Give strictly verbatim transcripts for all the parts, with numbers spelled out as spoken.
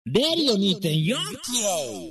レディオ にてんよん キロ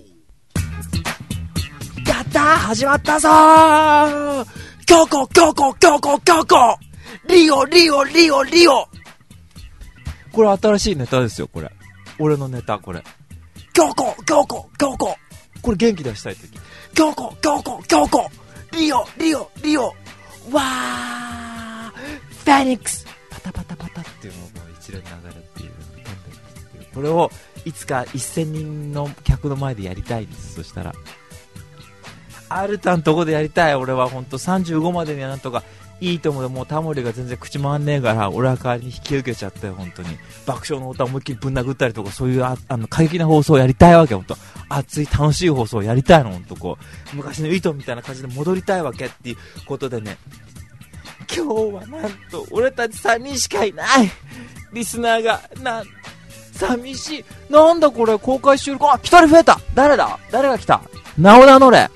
やったー始まったぞー京子京子京子京子リオリオリオリオこれ新しいネタですよ。これ俺のネタ。これ京子京子京子これ元気出したいとき京子京子京子リオリオリオわーフェニックスパタパタパタっていうのをもう一連流れっていうこれをいつかせんにんの客の前でやりたいです。そしたらアルタのとこでやりたい。俺はほんとさんじゅうごまでにはなんとかいいと思う。もうタモリが全然口回んねえから俺は代わりに引き受けちゃって本当に爆笑の歌を思いっきりぶん殴ったりとかそういうああの過激な放送をやりたいわけ。ほんと熱い楽しい放送をやりたいの。ほんとこう昔の糸みたいな感じで戻りたいわけっていうことでね、今日はなんと俺たちさんにんしかいないリスナーがなん寂しい。なんだこれ公開収録。あ、一人増えた。誰だ誰が来た。名を名乗れ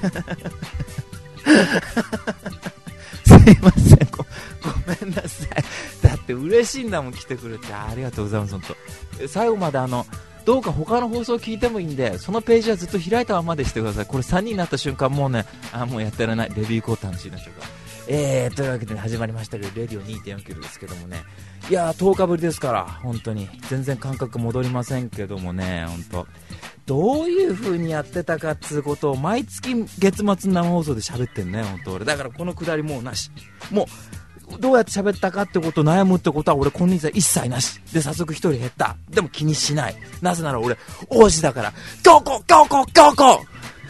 すいません ご, ごめんなさい。だって嬉しいんだもん来てくれて。ありがとうございます。本当最後まであのどうか他の放送聞いてもいいんでそのページはずっと開いたままでしてください。これさんにんになった瞬間もうねあもうやってられない。レビュー行こうって話になっちゃうから。えー、というわけで、ね、始まりましたけどレディオ にてんよん キロですけどもね、いやーとおかぶりですから本当に全然感覚戻りませんけどもね、本当どういう風にやってたかっつうことを毎月月末生放送で喋ってんね本当俺。だからこのくだりもうなし。もうどうやって喋ったかってことを悩むってことは俺金輪際一切なしで早速一人減った。でも気にしない。なぜなら俺王子だから。京子京子京子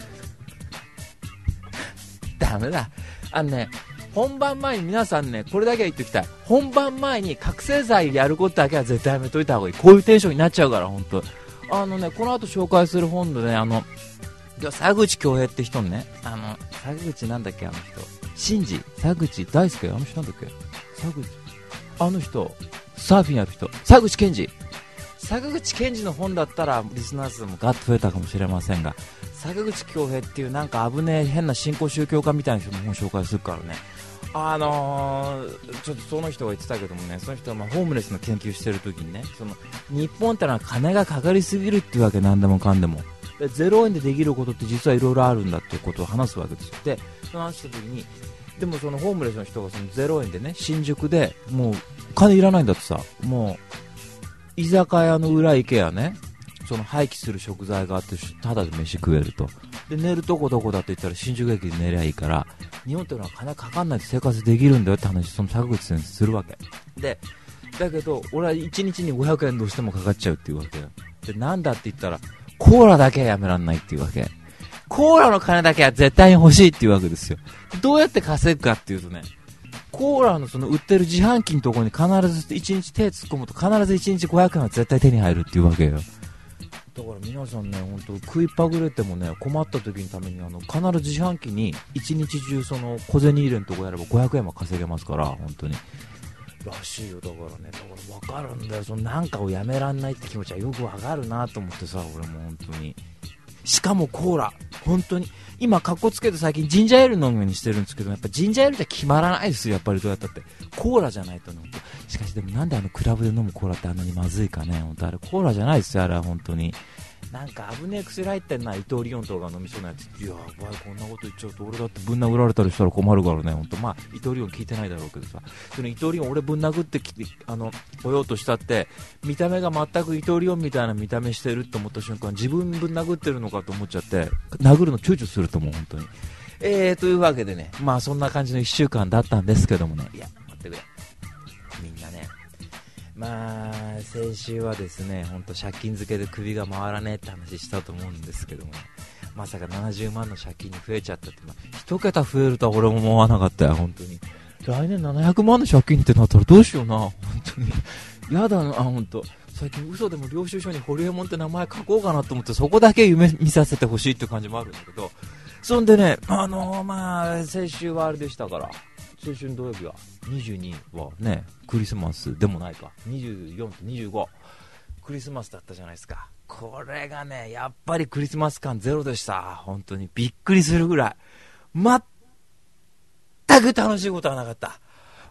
ダメだ。あのね本番前に皆さんねこれだけは言っておきたい。本番前に覚醒剤やることだけは絶対やめといた方がいい。こういうテンションになっちゃうから本当。あのねこの後紹介する本でねあの佐口恭平って人にねあの佐口なんだっけあの人新次佐口大輔あの人なんだっけ佐口あの人サーフィンやる人佐口健二佐口健二の本だったらリスナー数もガッと増えたかもしれませんが佐口恭平っていうなんか危ねえ変な新興宗教家みたいな人の本紹介するからね。あのー、ちょっとその人が言ってたけどもね、その人はまあホームレスの研究してる時にねその日本ってのは金がかかりすぎるっていうわけ。何でもかんでもでゼロえんでできることって実はいろいろあるんだっていうことを話すわけですよ。でその話した時にでもそのホームレスの人がそのゼロえんでね新宿でもう金いらないんだってさ、もう居酒屋の裏行けやねその廃棄する食材があってただで飯食えると。で寝るとこどこだって言ったら新宿駅で寝りゃいいから日本っていうのは金かかんないで生活できるんだよって話その坂口先生するわけで、だけど俺はいちにちにごひゃくえんどうしてもかかっちゃうっていうわけよ。でなんだって言ったらコーラだけはやめらんないっていうわけ。コーラの金だけは絶対に欲しいっていうわけですよ。どうやって稼ぐかっていうとねコーラのその売ってる自販機のところに必ずいちにち手突っ込むと必ずいちにちごひゃくえんは絶対手に入るっていうわけよ。だから皆さんね本当食いっぱぐれてもね困った時のためにあの必ず自販機に一日中その小銭入れのとこやればごひゃくえんは稼げますから本当にらしいよ。だからねだから分かるんだよ。そのなんかをやめらんないって気持ちはよく分かるなと思ってさ俺も本当に。しかもコーラ本当に今カッコつけて最近ジンジャーエール飲むようにしてるんですけどやっぱジンジャーエールじゃ決まらないですよやっぱり。どうやったってコーラじゃないとね。しかしでもなんであのクラブで飲むコーラってあんなにまずいかね。本当あれコーラじゃないですよあれは本当に。なんか危ねえ薬入ってんな伊藤リオンとか飲みそうなやつ。いやばいこんなこと言っちゃうと俺だってぶん殴られたりしたら困るからね本当。まあ伊藤リオン聞いてないだろうけどさその伊藤リオン俺ぶん殴ってきてあの来ようとしたって見た目が全く伊藤リオンみたいな見た目してると思った瞬間自分ぶん殴ってるのかと思っちゃって殴るの躊躇すると思う本当に。えーというわけでねまあそんな感じのいっしゅうかんだったんですけどもね。いや待ってくれみんなねまあ先週はですね本当借金漬けで首が回らねえって話したと思うんですけども、ね、まさかななじゅうまんの借金に増えちゃったって、まあ、一桁増えるとは俺も思わなかったよ本当に。来年ななひゃくまんの借金ってなったらどうしような本当にやだな本当。最近嘘でも領収書にホリエモンって名前書こうかなと思ってそこだけ夢見させてほしいって感じもあるんだけどそんでねあのー、まあ先週はあれでしたから先週の土曜日はにじゅうにはねクリスマスでもないかにじゅうよんとにじゅうごクリスマスだったじゃないですか。これがねやっぱりクリスマス感ゼロでした。本当にびっくりするぐらい全く楽しいことはなかった。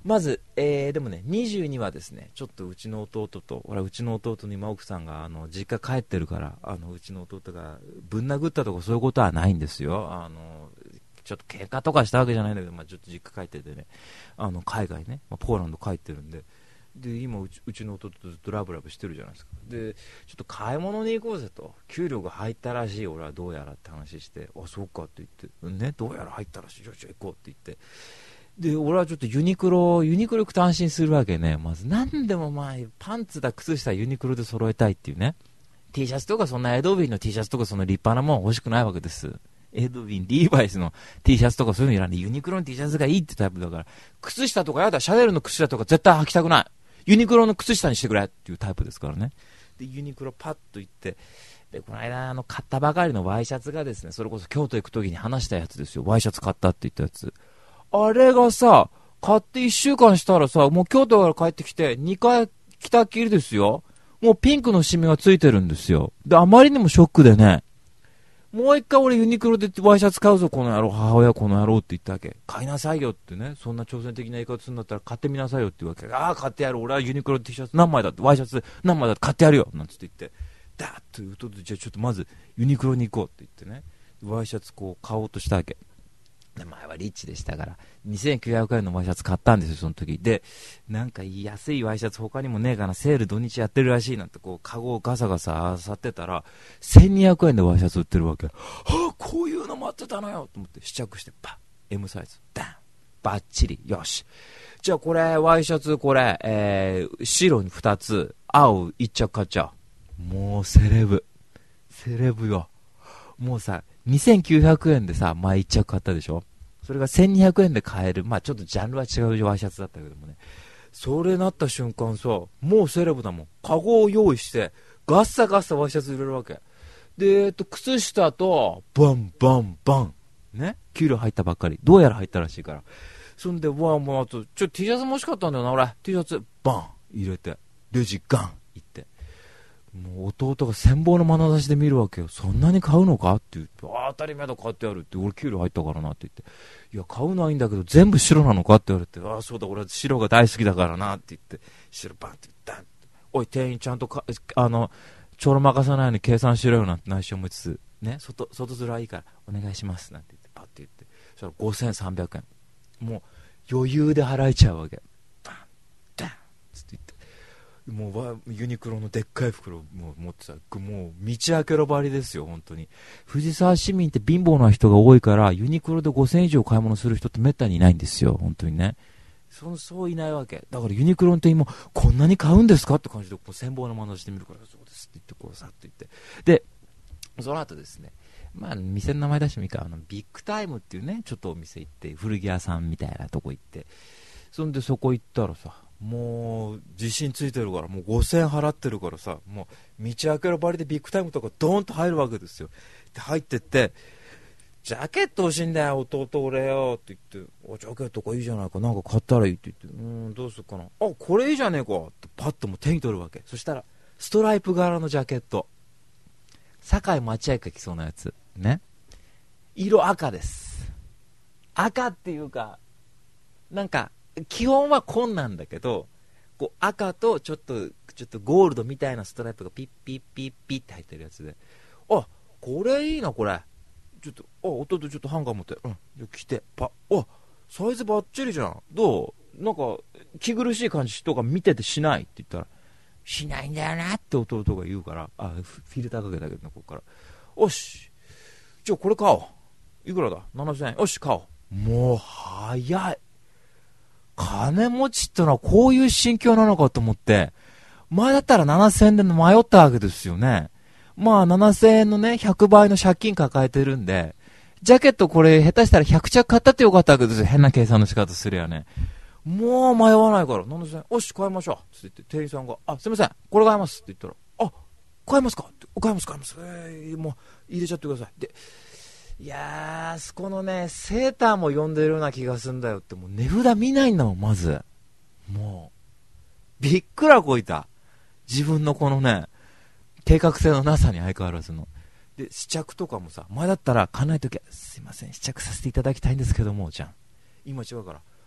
まず、えー、でもね、にじゅうにはですね、ちょっとうちの弟と、俺はうちの弟に今奥さんがあの実家帰ってるから、あのうちの弟がぶん殴ったとかそういうことはないんですよ。あのちょっと喧嘩とかしたわけじゃないんだけど、まあ、ちょっと実家帰っててね、あの海外ね、まあ、ポーランド帰ってるんで、で今うち、うちの弟とずっとラブラブしてるじゃないですか。でちょっと買い物に行こうぜと、給料が入ったらしい、俺はどうやらって話して、あ、そうかって言って、ね、どうやら入ったらしい、じゃあじゃあ行こうって言って、で俺はちょっとユニクロユニクロ行くと安心するわけね。まず何でもまあパンツだ靴下ユニクロで揃えたいっていうね。 T シャツとかそんなエドウィンの T シャツとかそんな立派なもん欲しくないわけです。エドウィンリーバイスの T シャツとかそういうのいらんで、ユニクロの T シャツがいいってタイプだから。靴下とかやだ、シャネルの靴下とか絶対履きたくない、ユニクロの靴下にしてくれっていうタイプですからね。でユニクロパッと行って、でこの間あの買ったばかりのワイシャツがですね、それこそ京都行く時に話したやつですよ。ワイシャツ買ったって言ったやつ、あれがさ、買っていっしゅうかんしたらさ、もう京都から帰ってきてにかい着たっきりですよ。もうピンクのシミがついてるんですよ。であまりにもショックでね、もう一回俺ユニクロでワイシャツ買うぞこの野郎、母親この野郎って言ったわけ。買いなさいよってね、そんな挑戦的な言い方するんだったら買ってみなさいよって言うわけ。ああ買ってやる、俺はユニクロ T シャツ何枚だって、ワイシャツ何枚だって買ってやるよなんつって言って、だーっと言うと、じゃあちょっとまずユニクロに行こうって言ってね、ワイシャツこう買おうとしたわけ。前はリッチでしたからにせんきゅうひゃくえんのワイシャツ買ったんですよ、その時で。なんか安いワイシャツ他にもねえかな、セール土日やってるらしいなんてこうカゴをガサガサ漁ってたらせんにひゃくえんでワイシャツ売ってるわけ。はあ、こういうの待ってたのよと思って試着して、パッ エム サイズダンバッチリ、よし、じゃあこれワイシャツこれ、えー、白にふたつ青いっ着買っちゃう。もうセレブセレブよ。もうさにせんきゅうひゃくえんでさ、前いっ着買ったでしょ。それがせんにひゃくえんで買える、まあちょっとジャンルは違うワイシャツだったけどもね、それなった瞬間さ、もうセレブだもん。カゴを用意してガッサガッサワイシャツ入れるわけで、えっと靴下とバンバンバンね、給料入ったばっかり、どうやら入ったらしいから、そんでわーもうあとちょ T シャツも欲しかったんだよな俺。 T シャツバン入れてレジガン行って、もう弟が羨望の眼差しで見るわけよ。そんなに買うのかって言って、あ、当たり前だ買ってやるって、俺給料入ったからなって言って、いや買うのはいいんだけど全部白なのかって言われて、ああそうだ俺は白が大好きだからなって言って、白バンってダンって、おい店員ちゃんとかあのちょろまかさないように計算しろよなんて内心思いつつね、外外面はいいからお願いしますなんて言ってパッて言って、そしたらごせんさんびゃくえんもう余裕で払えちゃうわけ。バンダンつって言って、もうユニクロのでっかい袋もう持ってた、もう道開けろばりですよ本当に。藤沢市民って貧乏な人が多いからユニクロでごせんえん以上買い物する人ってめったにいないんですよ本当にね。そそういないわけだから、ユニクロの店員もこんなに買うんですかって感じでこう羨望の眼差しで見るから、そうですって言ってこうさっと言って、でその後ですね、まあ店の名前出してもいいか、あのビッグタイムっていうねちょっとお店行って、古着屋さんみたいなとこ行って、そんでそこ行ったらさ、もう自信ついてるから、もうごせんえん払ってるからさ、もう道開けるばりでビッグタイムとかドーンと入るわけですよ。で入ってって、ジャケット欲しいんだよ弟俺よって言って、おジャケットかいいじゃないか、なんか買ったらいいって言って、うーんどうするかな、あこれいいじゃねえかってパッともう手に取るわけ。そしたらストライプ柄のジャケット、堺町屋が着そうなやつね、色赤です。赤っていうかなんか基本は紺なんだけど、こう赤とちょっとちょっとゴールドみたいなストライプがピッピッピッピッって入ってるやつで、あこれいいな、これちょっと、あ弟ちょっとハンガー持って、うん着てパッ、あサイズバッチリじゃん、どうなんか気苦しい感じとか見ててしないって言ったら、しないんだよなって弟が言うから、あフィルターかけたけどねここから、おしじゃあこれ買おう、いくらだななせんえん、よし買おう。もう早い、金持ちってのはこういう心境なのかと思って、前だったらななせんえんで迷ったわけですよね。まあななせんえんのねひゃくばいの借金抱えてるんで、ジャケットこれ下手したらひゃく着買ったってよかったわけですよ、変な計算の仕方するやね。もう迷わないからななせんえん、よし買いましょうって言って、店員さんが、あすいませんこれ買いますって言ったら、あ買いますかって、買います買います、えー、もう入れちゃってください。でいやー、そこのねセーターも読んでるような気がするんだよって、もう値札見ないんだもんまず。もうびっくらこいた、自分のこのね計画性のなさに相変わらずの。で試着とかもさ、前だったら買わないときはすいません試着させていただきたいんですけどもじゃん、今違うから、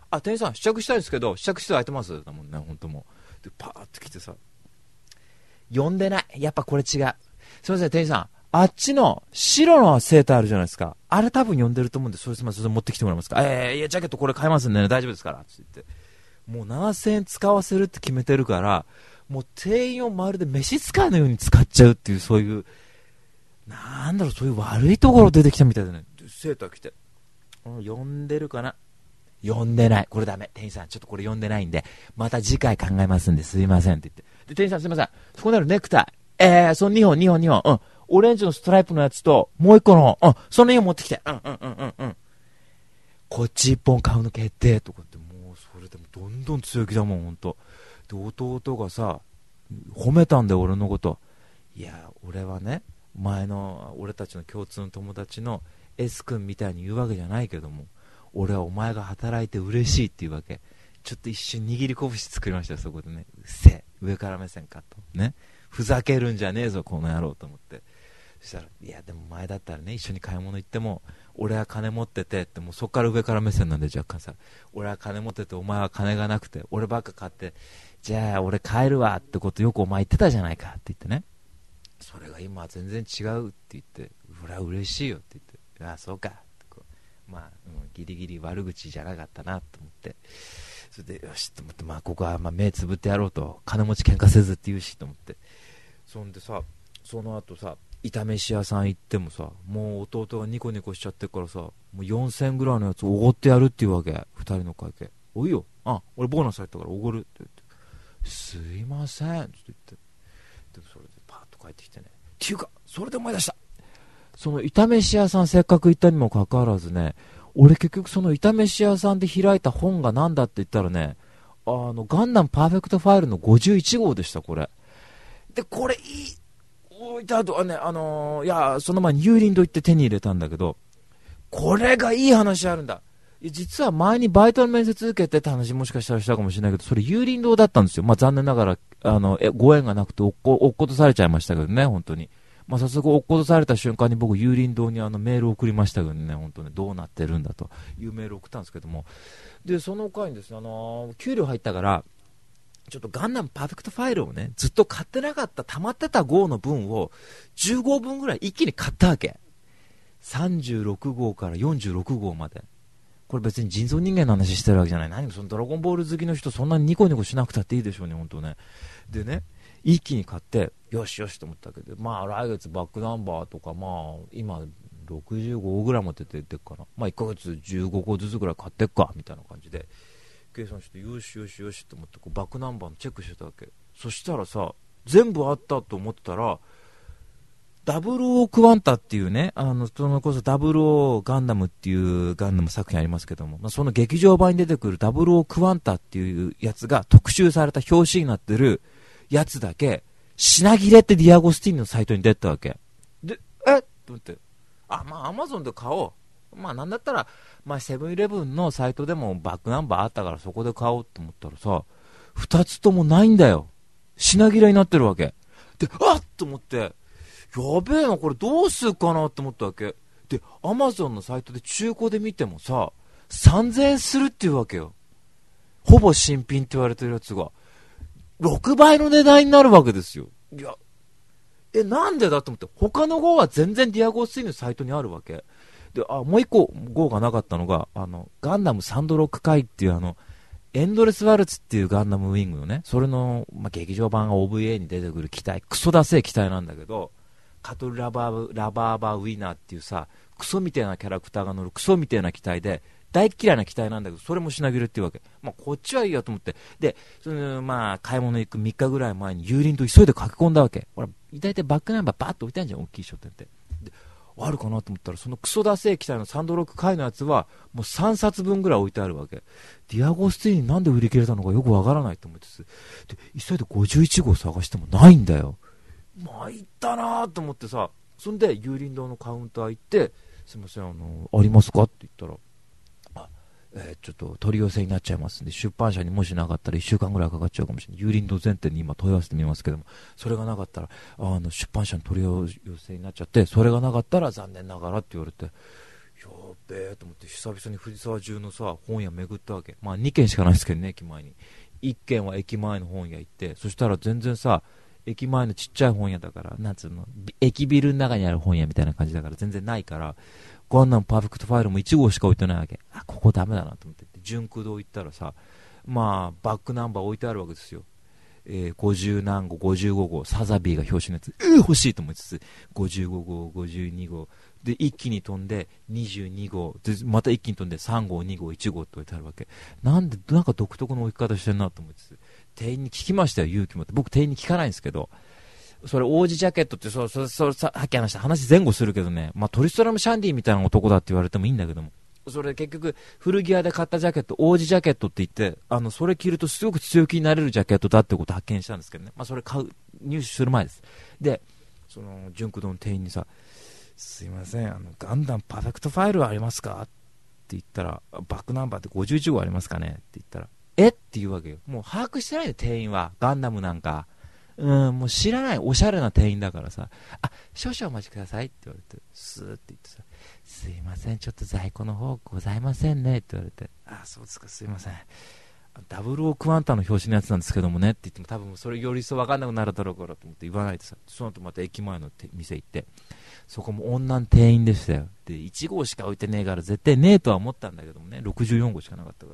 あ、店員さん試着したいんですけど試着室空いてますだもんね、本当もうでパーって来てさ、呼んでない、やっぱこれ違う、すいません店員さん、あっちの白のセーターあるじゃないですか、あれ多分呼んでると思うんで、それすみません、それ持ってきてもらえますか。えー、いやジャケットこれ買いますんでね、大丈夫ですからって言って、もうななせんえん使わせるって決めてるから、もう店員をまるで召使いのように使っちゃうっていう、そういうなんだろう、そういう悪いところ出てきたみたいでね、セーター着て、呼んでるかな、呼んでない、これダメ、店員さんちょっとこれ呼んでないんでまた次回考えますんですいませんって言って、で店員さんすいません、そこにあるネクタイ、えー、そのにほんにほんにほん、うん、オレンジのストライプのやつともう一個の、うん、そのにほん持ってきて、うんうんうんうんうん、こっち一本買うの決定とかって、もうそれでもどんどん強気だもんほんとで、弟がさ褒めたんだよ俺のこと、いや俺はね、前の俺たちの共通の友達の S 君みたいに言うわけじゃないけども、俺はお前が働いて嬉しいっていうわけ、ちょっと一瞬握り拳作りましたよそこでね、うっせえ上から目線かとね、ふざけるんじゃねえぞこの野郎と思って、そしたらいやでも前だったらね、一緒に買い物行っても俺は金持っててって、もうそっから上から目線なんで若干さ、俺は金持っててお前は金がなくて俺ばっか買って、じゃあ俺帰るわってことよくお前言ってたじゃないかって言ってね、それが今は全然違うって言って、俺は嬉しいよって言って、ああそうかこう、まあ、うん、ギリギリ悪口じゃなかったなと思って、それでよしと思って、まあここはまあ目つぶってやろうと、金持ち喧嘩せずって言うしと思って、そんでさ、その後さ炒飯屋さん行ってもさ、もう弟がニコニコしちゃってるからさ、もうよんせんえんぐらいのやつおごってやるっていうわけ、ふたりの会計、おいよ、あ俺ボーナス入ったからおごるって言って、すいませんって言って、でもそれでパーッと帰ってきてね、っていうかそれで思い出した、その炒飯屋さんせっかく行ったにもかかわらずね、俺結局その炒飯屋さんで開いた本がなんだって言ったらね、あのガンダムパーフェクトファイルのごじゅういち号でしたこれで、これいい置いた後はね、あのー、いやその前に有林堂行って手に入れたんだけど、これがいい話あるんだ、実は前にバイトの面接受けてって話もしかしたらしたかもしれないけど、それ有林堂だったんですよ。まあ残念ながらあのえご縁がなくて落っこ落っことされちゃいましたけどね、本当に。まあ早速落っことされた瞬間に僕有林堂にあのメールを送りましたけどね、本当にどうなってるんだというメールを送ったんですけども、でその回にですね、あのー、給料入ったからちょっとガンダムパーフェクトファイルをねずっと買ってなかった、溜まってた号の分をじゅう号分ぐらい一気に買ったわけ、さんじゅうろく号からよんじゅうろく号まで。これ別に人造人間の話してるわけじゃない。何もそのドラゴンボール好きの人そんなにニコニコしなくたっていいでしょうね、本当ね。でね、一気に買ってよしよしと思ったけど、まあ来月バックナンバーとか、まあ今ろくじゅうごぐらい持っててってっかな、まあいっかげつじゅうごこずつぐらい買ってっかみたいな感じで計算して、よしよしよしと思ってこうバックナンバーのチェックしてたわけ。そしたらさ、全部あったと思ってたらダブルオークワンタっていうね、あのそのこそダブルオーガンダムっていうガンダム作品ありますけども、まあ、その劇場版に出てくるダブルオークワンタっていうやつが特集された表紙になってるやつだけ品切れってディアゴスティーニのサイトに出たわけで、えっと思って、あまあアマゾンで買おう、まあなんだったらまあセブンイレブンのサイトでもバックナンバーあったからそこで買おうと思ったらさ、ふたつともないんだよ、品切れになってるわけで、あっと思って、やべえなこれどうするかなって思ったわけで、アマゾンのサイトで中古で見てもささんぜんえんするっていうわけよ、ほぼ新品って言われてるやつがろくばいの値段になるわけですよ。いやえなんでだと思って、他の号は全然ディアゴスティーニのサイトにあるわけで、あもう一個号がなかったのがあのガンダムサンドロック回っていうあのエンドレスワルツっていうガンダムウィングのね、それの、まあ、劇場版が オーブイエー に出てくる機体、クソダセえ機体なんだけど、カトルラバーラバーバーウィナーっていうさクソみたいなキャラクターが乗るクソみたいな機体で大嫌いな機体なんだけど、それも品切れっていうわけ、まあ、こっちはいいやと思って、でその、まあ、買い物行くみっかぐらい前に有林と急いで書き込んだわけ。ほら大体バックナンバーバーッと置いてあるじゃん、大きい書店ってであるかなと思ったら、そのクソダセえ機体のサンドロック回のやつはもうさんさつぶんぐらい置いてあるわけ。ディアゴスティーニなんで売り切れたのかよくわからないと思ってで、急いでごじゅういち号探してもないんだよ。参ったなーと思ってさ、そんで有林堂のカウンター行って、すみませんあのありますかって言ったら、あ、えー、ちょっと取り寄せになっちゃいますんで、出版社にもしなかったらいっしゅうかんぐらいかかっちゃうかもしれない、有林堂全店に今問い合わせてみますけども、それがなかったらあの出版社に取り寄せになっちゃって、それがなかったら残念ながらって言われて、 っべーと思って久々に藤沢中のさ本屋巡ったわけ。まあにけんしかないですけどね、駅前に。いっけんは駅前の本屋行って、そしたら全然さ駅前のちっちゃい本屋だから、なんつうの、駅ビルの中にある本屋みたいな感じだから全然ないから、ガンダムパーフェクトファイルもいち号しか置いてないわけ。あ、ここダメだなと思って、純駆堂行ったらさ、まあバックナンバー置いてあるわけですよ。えー、ごじゅう何号、ごじゅうご号、サザビーが表紙のやつ、うー欲しいと思いつつ、ごじゅうご号、ごじゅうに号で一気に飛んでにじゅうに号で、また一気に飛んでさん号、に号、いち号って置いてあるわけ。なんでなんか独特の置き方してるなと思いつつ、店員に聞きましたよ、勇気持って。僕店員に聞かないんですけど、それ王子ジャケットって、そうそうそう、さっき話した話前後するけどね、まあトリストラムシャンディみたいな男だって言われてもいいんだけども、それ結局古着屋で買ったジャケット、王子ジャケットって言って、あのそれ着るとすごく強気になれるジャケットだってことを発見したんですけどね。まあそれ買う入手する前です。で、その純駆動の店員にさ、すいません、あのガンダムパーフェクトファイルはありますかって言ったら、バックナンバーってごじゅういち号ありますかねって言ったら、えって言うわけよ。もう把握してないよ店員は。ガンダムなんかうん、もう知らないおしゃれな店員だからさ、あ、少々お待ちくださいって言われて、スーって言ってさ、すいません、ちょっと在庫の方ございませんねって言われて、あ、そうですか、すいません、ダブルオークワンタの表紙のやつなんですけどもねって言っても、多分それより一層分かんなくなるだろうからと思って言わないでさ、その後また駅前の店行って、そこも女の店員でしたよ。で、いち号しか置いてねえから絶対ねえとは思ったんだけどもね、ろくじゅうよん号しかなかったから、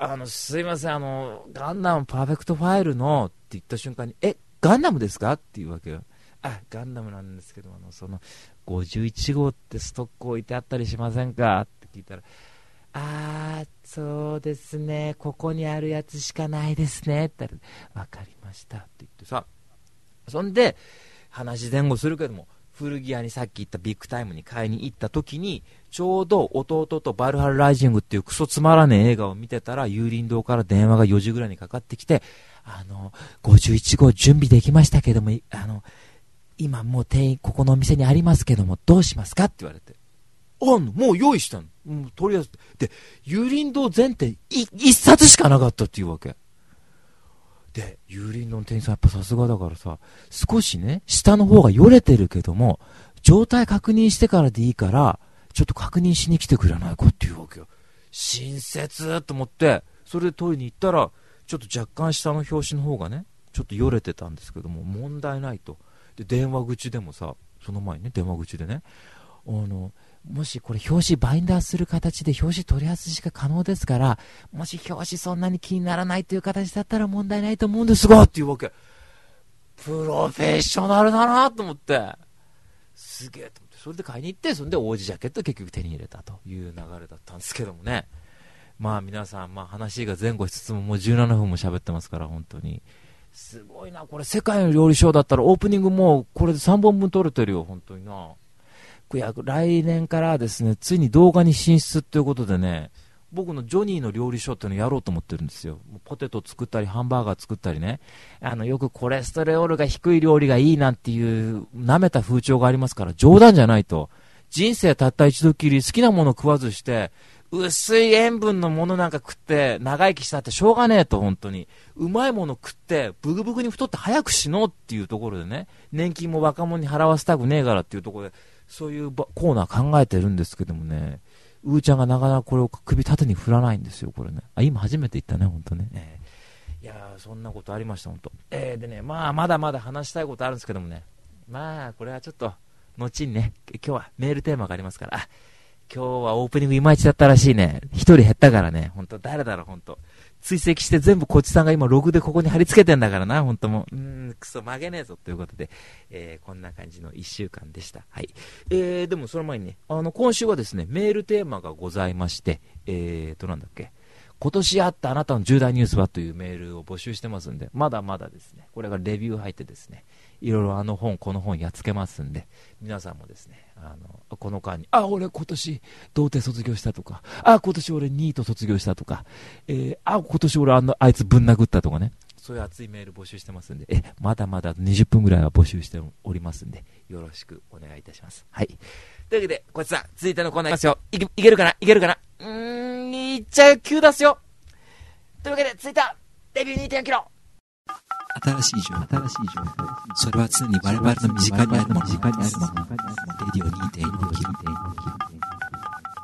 あの、すいません、あの、ガンダムパーフェクトファイルのって言った瞬間に、え、ガンダムですかっていうわけよ。あ、ガンダムなんですけど、あの、その、ごじゅういち号ってストック置いてあったりしませんかって聞いたら、あー、そうですね、ここにあるやつしかないですねって言ったら、わかりましたって言ってさ、そんで、話前後するけども、古着屋にさっき言ったビッグタイムに買いに行った時に、ちょうど弟とバルハルライジングっていうクソつまらねえ映画を見てたら、有林堂から電話がよじぐらいにかかってきて、あの、ごじゅういち号準備できましたけども、あの、今もう店員ここのお店にありますけども、どうしますかって言われて。あんのもう用意したの。うん、とりあえず。で、有林堂全店い一冊しかなかったっていうわけ。で、有林堂の店員さんやっぱさすがだからさ、少しね、下の方がよれてるけども、状態確認してからでいいから、ちょっと確認しに来てくれないかっていうわけよ。親切と思って、それで取りに行ったら、ちょっと若干下の表紙の方がね、ちょっとよれてたんですけども、問題ないと。で、電話口でもさ、その前にね、電話口でね、あの、もしこれ表紙バインダーする形で表紙取り外しが可能ですから、もし表紙そんなに気にならないという形だったら問題ないと思うんですがっていうわけ。プロフェッショナルだなと思って、すげえと思って、それで買いに行って、それで王子ジャケットを結局手に入れたという流れだったんですけどもね。まあ皆さん、まあ話が前後しつつももうじゅうななふんも喋ってますから、本当にすごいな。これ世界の料理ショーだったらオープニングもうこれでさんぼんぶん撮れてるよ、本当にな。いや、来年からですね、ついに動画に進出ということでね、僕のジョニーの料理ショーっていうのをやろうと思ってるんですよ。ポテト作ったりハンバーガー作ったりね、あのよくコレステロールが低い料理がいいなんていう舐めた風潮がありますから、冗談じゃないと。人生たった一度きり好きなもの食わずして薄い塩分のものなんか食って長生きしたってしょうがねえと。本当にうまいもの食ってブグブグに太って早く死のうっていうところでね、年金も若者に払わせたくねえからっていうところでそういうコーナー考えてるんですけどもね、うーちゃんがなかなかこれを首縦に振らないんですよ、これね。あ、今初めて言ったね、本当ね、えー、いやーそんなことありました、本当。えー、でね、まあまだまだ話したいことあるんですけどもね、まあこれはちょっと後にね、今日はメールテーマがありますから、あ、今日はオープニングいまいちだったらしいね。一人減ったからね、本当誰だろう、本当追跡して全部こっちさんが今ログでここに貼り付けてんだからな、本当もう、うーん、クソ曲げねえぞということで、えー、こんな感じのいっしゅうかんでした。はい。えー、でもその前にね、あの、今週はですね、メールテーマがございまして、えーと、なんだっけ、今年あったあなたの重大ニュースはというメールを募集してますんで、まだまだですね、これがレビュー入ってですね、いろいろあの本この本やっつけますんで、皆さんもですね、あのこの間に、あ、俺今年童貞卒業したとか、あ、今年俺ニート卒業したとか、えー、あ、今年俺あのあいつぶん殴ったとかね、そういう熱いメール募集してますんで、え、まだまだにじゅっぷんぐらいは募集しておりますんで、よろしくお願いいたします。はい。というわけで、こいつさん、続いてのコーナーいきますよ。いけ、いけるかないけるかなうーん、いっちゃう、急出すよ。というわけで、続いた、デビュー にてんよんキロ。 新しい情報、新しい情報。それは常に我々の身近にあるもの、身近にあるもの。レディオ にてんよんキロ。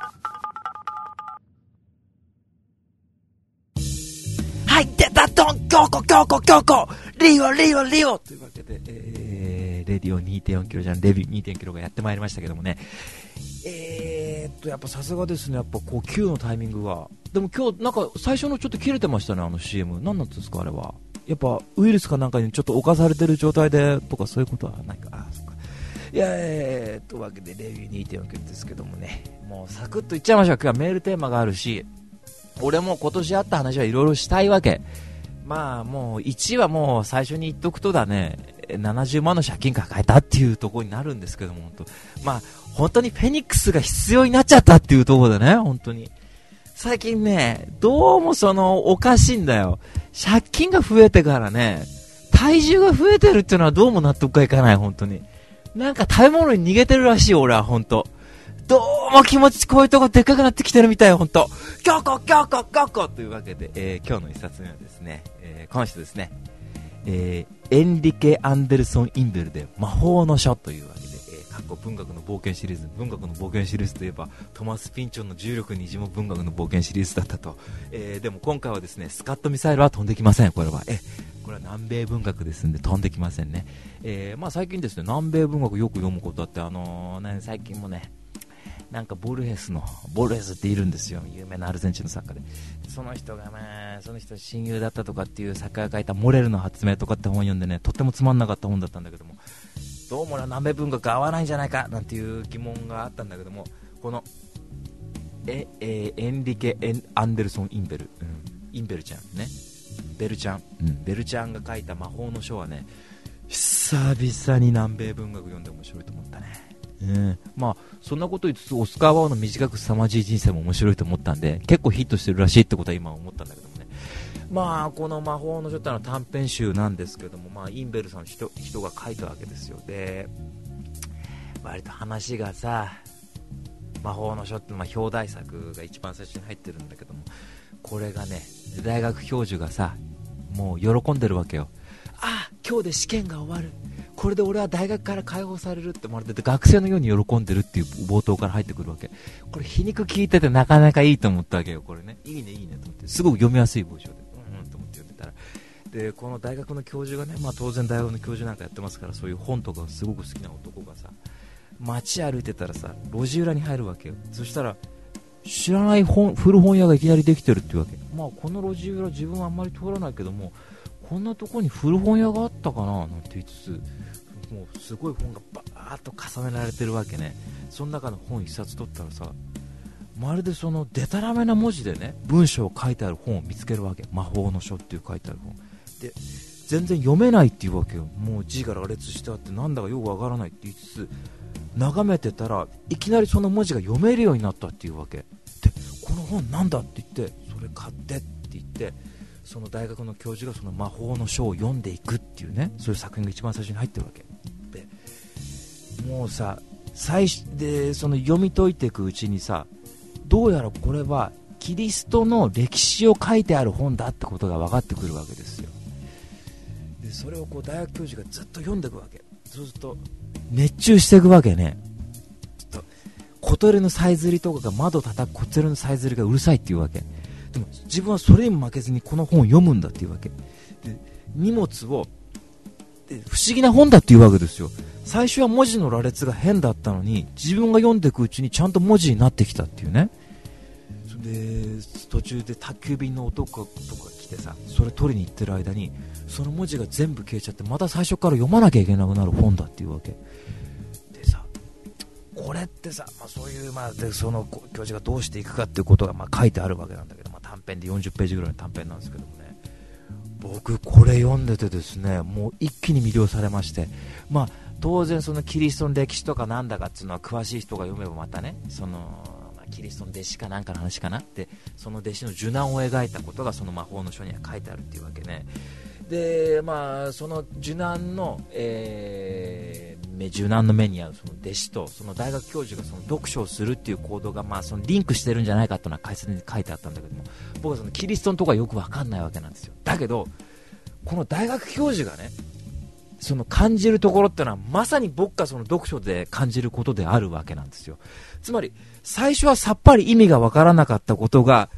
子京子京子リオリオリオというわけで、えー、レディオ にてんよんキロじゃん、レビュー にてんよんキロがやってまいりましたけどもね、えーっとやっぱさすがですね、やっぱこう Q のタイミングが、でも今日なんか最初のちょっと切れてましたね、あの シーエム。 何なんですかあれは。やっぱウイルスかなんかにちょっと侵されてる状態でとかそういうことはないか。あ、そっか。いやえーというわけでレビュー にてんよんキロですけどもね、もうサクッといっちゃいましょう。今日はメールテーマがあるし、俺も今年あった話はいろいろしたいわけ。まあもういちいはもう最初に言っとくとだね、ななじゅうまんの借金抱えたっていうところになるんですけども、本当まあ本当にフェニックスが必要になっちゃったっていうところでね、本当に最近ね、どうもそのおかしいんだよ。借金が増えてからね、体重が増えてるっていうのはどうも納得がいかない。本当になんか食べ物に逃げてるらしい。俺は本当どうも気持ちこういうとこでっかくなってきてるみたい。本当京子京子京子というわけで、えー、今日の一冊目はですね、えー、この人ですね、えー、エンリケ・アンデルソン・インベルで魔法の書というわけで、えー、過去文学の冒険シリーズ、文学の冒険シリーズといえばトマス・ピンチョンの重力にじも文学の冒険シリーズだったと、えー、でも今回はですね、スカットミサイルは飛んできません。これはえこれは南米文学ですんで飛んできませんね。えー、まあ最近ですね、南米文学よく読むことあって、あのーね、最近もね、なんかボルヘスのボルヘスっているんですよ、有名なアルゼンチンの作家で。その人がまあその人親友だったとかっていう作家が書いたモレルの発明とかって本読んでね、とってもつまんなかった本だったんだけども、どうも南米文学合わないんじゃないかなんていう疑問があったんだけども、このえ、えー、エンリケ・エンアンデルソン・インベル、うん、インベルちゃんね、ベルちゃん、うん、ベルちゃんが書いた魔法の書はね、久々に南米文学読んで面白いと思ったね。うん、まあそんなこと言いつつオスカー・ワオの短く凄まじい人生も面白いと思ったんで、結構ヒットしてるらしいってことは今思ったんだけどもね。まあこの魔法の書ってのは短編集なんですけども、まあインベルさんの 人, 人が書いたわけですよ。で割と話がさ、魔法の書ってまあ表題作が一番最初に入ってるんだけども、これがね、大学教授がさもう喜んでるわけよ。あ、今日で試験が終わる、これで俺は大学から解放されるってまるで学生のように喜んでるっていう冒頭から入ってくるわけ。これ皮肉聞いててなかなかいいと思ったわけよ。これね、いいねいいねと思って、すごく読みやすい文章で、うんうんと思って読んでたら、でこの大学の教授がね、まあ当然大学の教授なんかやってますから、そういう本とかすごく好きな男がさ、街歩いてたらさ路地裏に入るわけよ。そしたら知らない本古本屋がいきなりできてるっていうわけ。まあこの路地裏自分はあんまり通らないけども、こんなとこに古本屋があったかななんて言いつつ、もうすごい本がバーッと重ねられてるわけね。その中の本一冊取ったらさ、まるでそのデタラメな文字でね文章を書いてある本を見つけるわけ。魔法の書っていう書いてある本で、全然読めないっていうわけよ。もう字が羅列してあってなんだかよくわからないって言いつつ、眺めてたらいきなりその文字が読めるようになったっていうわけで、この本なんだって言って、それ買ってって言って、その大学の教授がその魔法の書を読んでいくっていうね、そういう作品が一番最初に入ってるわけで、もうさ最初でその読み解いていくうちにさ、どうやらこれはキリストの歴史を書いてある本だってことが分かってくるわけですよ。でそれをこう大学教授がずっと読んでいくわけ。そうすると熱中していくわけね。ちょっと小鳥のさえずりとかが窓を叩く小鳥のさえずりがうるさいっていうわけでも、自分はそれにも負けずにこの本を読むんだっていうわけで、荷物をで不思議な本だっていうわけですよ。最初は文字の羅列が変だったのに、自分が読んでいくうちにちゃんと文字になってきたっていうね。で途中で宅急便の男とか来てさ、それ取りに行ってる間にその文字が全部消えちゃって、また最初から読まなきゃいけなくなる本だっていうわけでさ、これってさ、まあ、そういう、まあ、でその教授がどうしていくかっていうことがまあ書いてあるわけなんだけど、まあ、短編でよんじゅっページぐらいの短編なんですけどもね、僕これ読んでてですね、もう一気に魅了されまして、まあ当然そのキリストの歴史とかなんだかっていうのは詳しい人が読めばまたね、そのキリストの弟子かなんかの話かなって、その弟子の受難を描いたことがその魔法の書には書いてあるっていうわけね。でまあその受難の、えー、受難の目に遭うその弟子とその大学教授がその読書をするっていう行動がまあそのリンクしてるんじゃないかっていうのは解説に書いてあったんだけども、僕はそのキリストのところはよく分かんないわけなんですよ。だけどこの大学教授がね、その感じるところってのはまさに僕がその読書で感じることであるわけなんですよ。つまり最初はさっぱり意味がわからなかったことが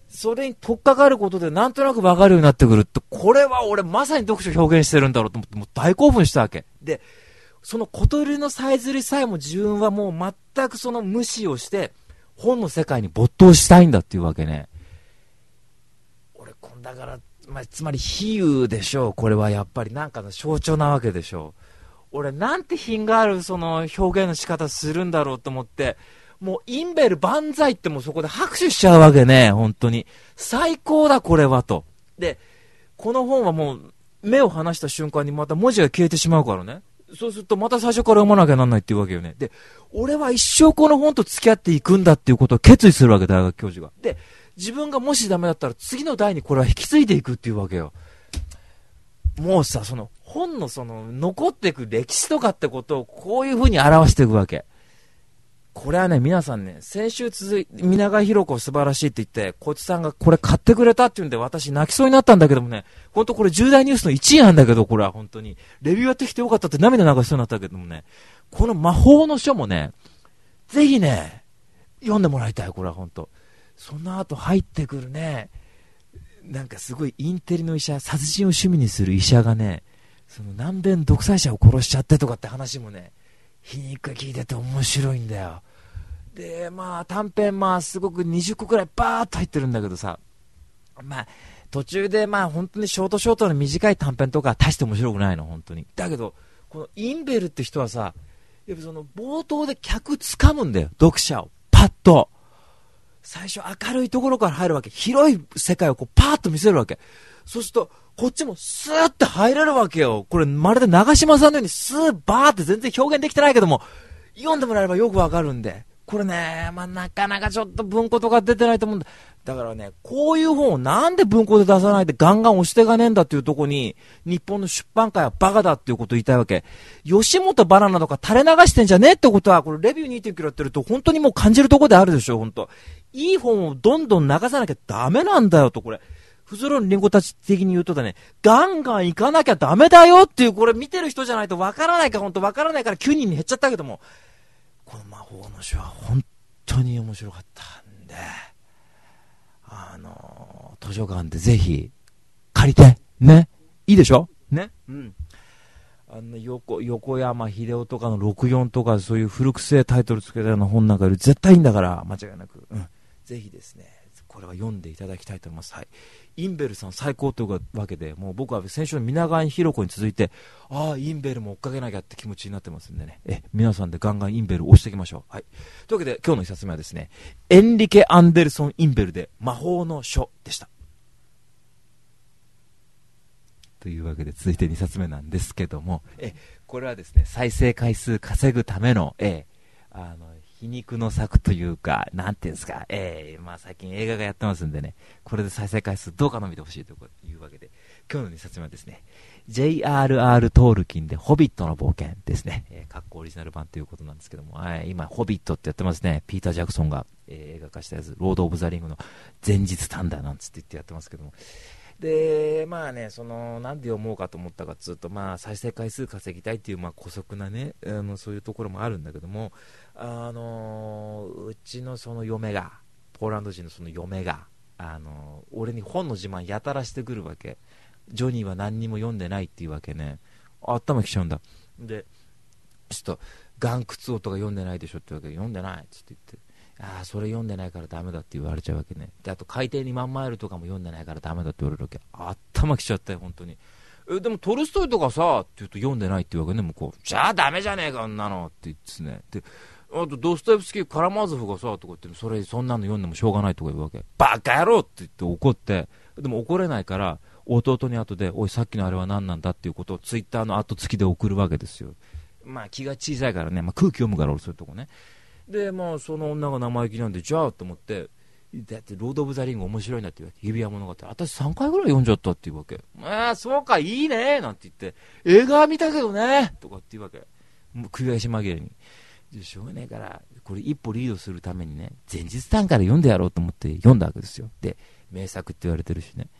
それに取っかかることでなんとなく分かるようになってくると、これは俺まさに読書表現してるんだろうと思って、もう大興奮したわけで、その小鳥のさえずりさえも自分はもう全くその無視をして本の世界に没頭したいんだっていうわけね。俺こんだから、まあ、つまり比喩でしょう。これはやっぱりなんかの象徴なわけでしょう。俺なんて品があるその表現の仕方するんだろうと思って、もうインベル万歳ってもうそこで拍手しちゃうわけね。本当に最高だこれはと。でこの本はもう目を離した瞬間にまた文字が消えてしまうからね。そうするとまた最初から読まなきゃなんないっていうわけよね。で俺は一生この本と付き合っていくんだっていうことを決意するわけ、大学教授が。で自分がもしダメだったら次の代にこれは引き継いでいくっていうわけよ。もうさ、その本のその残っていく歴史とかってことをこういう風に表していくわけ。これはね、皆さんね、先週続い皆川博子素晴らしいって言ってこいつさんがこれ買ってくれたっていうんで私泣きそうになったんだけどもね、本当これ重大ニュースのいちいなんだけど、これは本当にレビューやってきてよかったって涙流しそうになったけどもね、この魔法の書もね、ぜひね読んでもらいたい。これは本当。その後入ってくるね、なんかすごいインテリの医者、殺人を趣味にする医者がね、その南米の独裁者を殺しちゃってとかって話もね、皮肉が効いてて面白いんだよ。でまあ短編、まあすごくにじゅっこくらいバーッと入ってるんだけどさ、まあ途中でまあ本当にショートショートの短い短編とか大して面白くないの本当に。だけどこのインベルって人はさ、やっぱその冒頭で客掴むんだよ、読者をパッと。最初明るいところから入るわけ。広い世界をこうパーッと見せるわけ。そうするとこっちもスーッて入れるわけよ。これまるで長嶋さんのようにスーッバーって全然表現できてないけども、読んでもらえればよくわかるんで、これね、まあ、なかなかちょっと文庫とか出てないと思うんだ。だからね、こういう本をなんで文庫で出さないでガンガン押してがねえんだっていうところに、日本の出版界はバカだっていうことを言いたいわけ。吉本バナナとか垂れ流してんじゃねえってことは、これレビュー にてんきゅう やってると本当にもう感じるところであるでしょ、本当。いい本をどんどん流さなきゃダメなんだよと、これ。フズロンリンゴたち的に言うとだね、ガンガン行かなきゃダメだよっていう、これ見てる人じゃないとわからないか、本当わからないからきゅうにんに減っちゃったけども、この魔法の書は本当に面白かったんで、あの図書館でぜひ借りてね、いいでしょね、うん。あの横横山秀夫とかのろくじゅうよんとかそういう古くせえタイトルつけたような本なんかより絶対いいんだから間違いなく、うん、ぜひですねこれは読んでいただきたいと思います。はい、インベルさん最高というわけで、もう僕は先週の皆川博子に続いて、ああインベルも追っかけなきゃって気持ちになってますんでね、え皆さんでガンガンインベル押していきましょう。はい、というわけで今日の一冊目はですね、エンリケ・アンデルソン・インベルで魔法の書でした。というわけで続いてにさつめなんですけども、えこれはですね再生回数稼ぐためのえあの皮肉の策というか、なんていうんですか、えー、まあ最近映画がやってますんでね、これで再生回数どうかの見てほしいというわけで、今日のにさつめはですね、ジェイアールアール トールキンでホビットの冒険ですね、えー、かっこオリジナル版ということなんですけども、はい、今ホビットってやってますね。ピーター・ジャクソンが、えー、映画化したやつ、ロード・オブ・ザ・リングの前日短だなんつって言ってやってますけども、でまあね、そのなんで読もうかと思ったかつうと、まあ再生回数稼ぎたいっていうまあ姑息なね、あのそういうところもあるんだけども、あのうちのその嫁が、ポーランド人のその嫁が、あの俺に本の自慢やたらしてくるわけ。ジョニーは何にも読んでないっていうわけね。頭きちゃうんだ。でちょっと岩窟王とか読んでないでしょってわけで、読んでないっつって言って、ああそれ読んでないからダメだって言われちゃうわけね。であと海底にまんマイルとかも読んでないからダメだって言われるわけ。頭きちゃったよ本当に。えでもトルストイとかさって言うと読んでないって言うわけね。向こうじゃあダメじゃねえかんなのって言ってですね。であとドストエフスキーカラマーゾフがさとか言って、それそんなの読んでもしょうがないとか言うわけ。バカ野郎って言って怒って、でも怒れないから弟に後でおいさっきのあれは何なんだっていうことをツイッターの後付きで送るわけですよ。まあ気が小さいからね、まあ、空気読むから俺そういうとこね。でまあその女が生意気なんで、じゃあと思って、だってロード・オブ・ザ・リング面白いなって言われて、指輪物語私さんかいぐらい読んじゃったっていうわけ。ああそうかいいねなんて言って、映画見たけどねとかっていうわけ。もう悔し紛れにしょうがねえからこれ一歩リードするためにね、前日短から読んでやろうと思って読んだわけですよ。で名作って言われてるしね。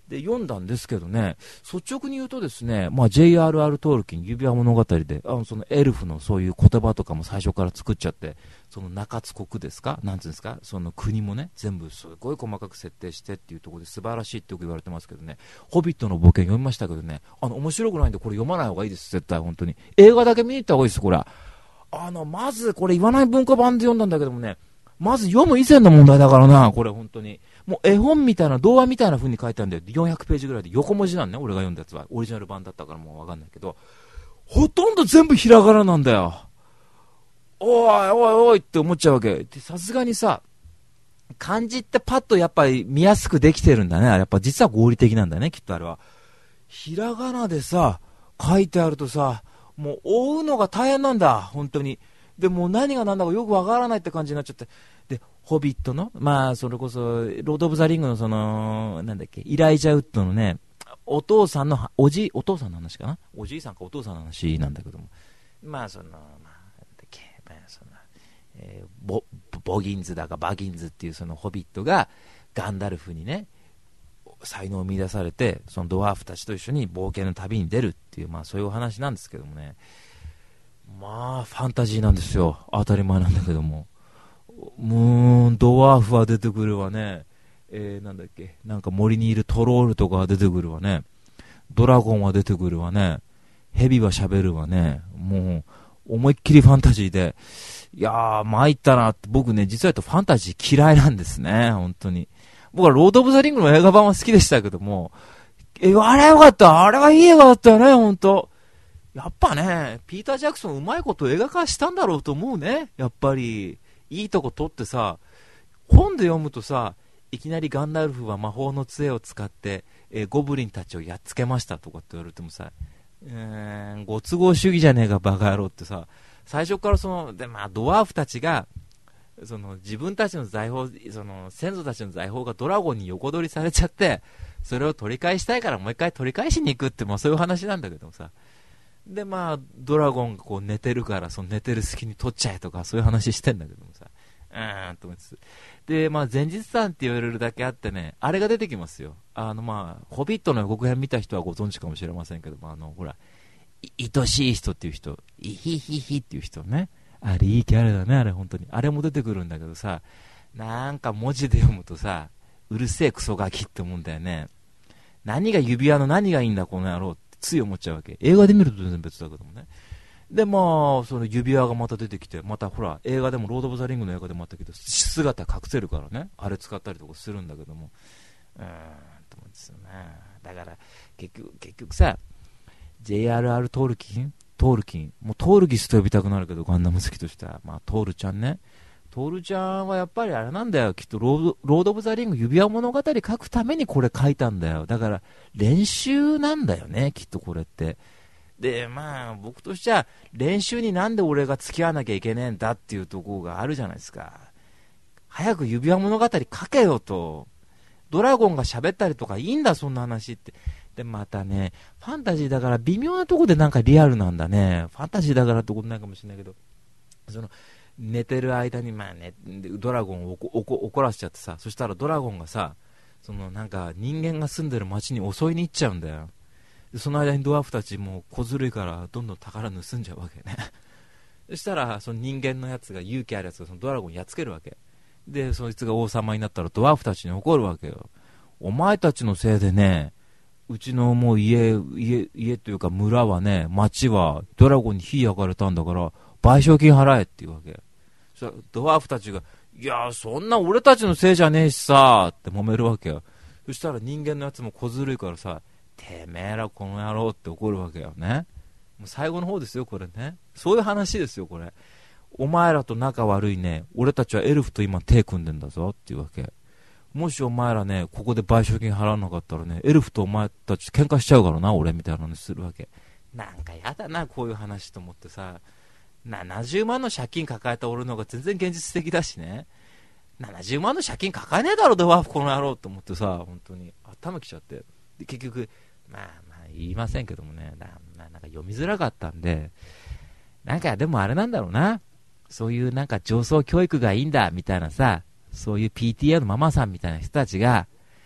で読んだんですけどね、率直に言うとですね、まあ、ジェイアールアール トールキン指輪物語で、あのそのエルフのそういう言葉とかも最初から作っちゃって、その中津国ですか、なんていうんですか、その国もね、全部すごい細かく設定してっていうところで素晴らしいってよく言われてますけどね、ホビットの冒険読みましたけどね、あの面白くないんでこれ読まない方がいいです、絶対本当に。映画だけ見に行った方がいいです、これ。あの、まずこれ言わない文庫版で読んだんだけどもね、まず読む以前の問題だからな、これ本当に。もう絵本みたいな、童話みたいな風に書いてあるんだよ。よんひゃくページぐらいで横文字なんね、俺が読んだやつは。オリジナル版だったからもうわかんないけど、ほとんど全部ひらがななんだよ。おいおいおいって思っちゃうわけ。で、さすがにさ、漢字ってパッとやっぱり見やすくできてるんだね。やっぱ実は合理的なんだね、きっとあれは。ひらがなでさ、書いてあるとさ、もう追うのが大変なんだ、本当に。でもう何が何だかよくわからないって感じになっちゃって。で、ホビットの、まあ、それこそ、ロード・オブ・ザ・リングのその、なんだっけ、イライジャ・ウッドのね、お父さんの、おじ、お父さんの話かな、おじいさんかお父さんの話なんだけども。まあ、その、まあ、なんだっけ、まあ、その、えー、ボ、ボギンズだかバギンズっていうそのホビットが、ガンダルフにね、才能を見出されて、そのドワーフたちと一緒に冒険の旅に出るっていう、まあ、そういうお話なんですけどもね。まあ、ファンタジーなんですよ。当たり前なんだけども。もう、ドワーフは出てくるわね。えー、なんだっけ。なんか森にいるトロールとかは出てくるわね。ドラゴンは出てくるわね。ヘビは喋るわね。もう、思いっきりファンタジーで。いやー、参ったなって。僕ね、実は言うとファンタジー嫌いなんですね。本当に。僕はロード・オブ・ザ・リングの映画版は好きでしたけども。え、あれよかった。あれはいい映画だったよね、本当。やっぱね、ピーター・ジャクソンうまいこと映画化したんだろうと思うね。やっぱり。いいとこ取ってさ、本で読むとさ、いきなりガンダルフは魔法の杖を使って、えー、ゴブリンたちをやっつけましたとかって言われてもさ、えー、ご都合主義じゃねえかバカ野郎ってさ、最初からその、で、まあ、ドワーフたちが、その自分たちの財宝、その先祖たちの財宝がドラゴンに横取りされちゃって、それを取り返したいからもう一回取り返しに行くって、まあそういう話なんだけどもさ、でまあドラゴンがこう寝てるからその寝てる隙に取っちゃえとかそういう話してんだけどもさ、うーんと思って、でまあ前日譚って言われるだけあってね、あれが出てきますよ。あのまあホビットの予告編見た人はご存知かもしれませんけども、あのほらい愛しい人っていう人、イヒヒヒっていう人ね、あれいいキャラだね、あれ本当に。あれも出てくるんだけどさ、なんか文字で読むとさ、うるせえクソガキって思うんだよね。何が指輪の何がいいんだこの野郎ってつい思っちゃうわけ。映画で見ると全然別だけどもね。でまあその指輪がまた出てきて、またほら映画でもロード・オブ・ザ・リングの映画でもあったけど姿隠せるからね、あれ使ったりとかするんだけども、うーんと思うんですよね。だから結局結局さ ジェイアールアール トールキントールキンもうトールギスと呼びたくなるけど、ガンダム好きとしてはまあトールちゃんね。トールちゃんはやっぱりあれなんだよ、きっとロード、ロード・オブ・ザ・リング指輪物語書くためにこれ書いたんだよ。だから練習なんだよね、きっとこれって。でまあ僕としては練習になんで俺が付き合わなきゃいけねえんだっていうところがあるじゃないですか。早く指輪物語書けよと。ドラゴンが喋ったりとかいいんだそんな話って。でまたねファンタジーだから微妙なところでなんかリアルなんだね。ファンタジーだからってことないかもしれないけど、その寝てる間にまあねドラゴンを怒らせちゃってさ、そしたらドラゴンがさ、そのなんか人間が住んでる町に襲いに行っちゃうんだよ。でその間にドワーフたちも小ずるいからどんどん宝盗んじゃうわけね。そしたらその人間のやつが勇気あるやつがそのドラゴンやっつけるわけで、そいつが王様になったらドワーフたちに怒るわけよ。お前たちのせいでね、うちのもう家家家というか村はね、町はドラゴンに火焼かれたんだから賠償金払えっていうわけ。そしたらドワーフたちがいやそんな俺たちのせいじゃねえしさって揉めるわけよ。そしたら人間のやつも小ずるいからさ、てめえらこの野郎って怒るわけよね。もう最後の方ですよこれね。そういう話ですよこれ。お前らと仲悪いね、俺たちはエルフと今手組んでんだぞっていうわけ。もしお前らねここで賠償金払わなかったらね、エルフとお前たち喧嘩しちゃうからな俺みたいなのにするわけ。なんかやだなこういう話と思ってさ、ななじゅうまんの借金抱えた俺の方が全然現実的だしね。ななじゅうまんの借金抱えねえだろドワーフこの野郎と思ってさ、本当に頭きちゃって。で結局まあまあ言いませんけどもね、な、な、なんか読みづらかったんで、なんかでもあれなんだろうな、そういうなんか上層教育がいいんだみたいなさ、そういう ピーティーエー のママさんみたいな人たちが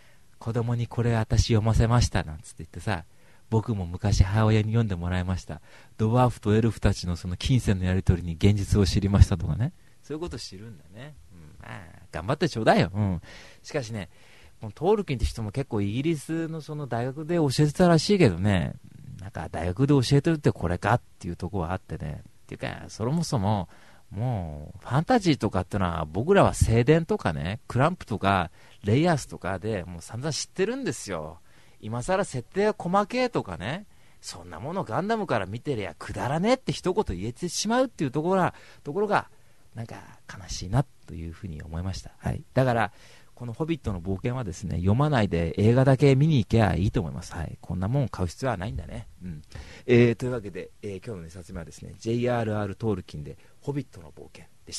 子供にこれ私読ませましたなんつって言ってさ、僕も昔母親に読んでもらいました、ドワーフとエルフたちのその金銭のやり取りに現実を知りましたとかね、そういうこと知るんだね、うん、まあ頑張ってちょうだいよ、うん、しかしね、このトールキンって人も結構イギリスのその大学で教えてたらしいけどね、なんか大学で教えてるってこれかっていうところはあってね、っていうかそもそももうファンタジーとかってのは僕らは聖殿とかね、クランプとかレイアースとかでもう散々知ってるんですよ。今更設定は細けえとかね、そんなものガンダムから見てりゃくだらねえって一言言えてしまうっていうところがところがなんか悲しいなというふうに思いました、はい、だからこのホビットの冒険はですね、読まないで映画だけ見に行けばいいと思います、はい、こんなもん買う必要はないんだね、うんえー、というわけで、えー、今日のにさつめはですね ジェイアールアール トールキンでホビットの冒険でした。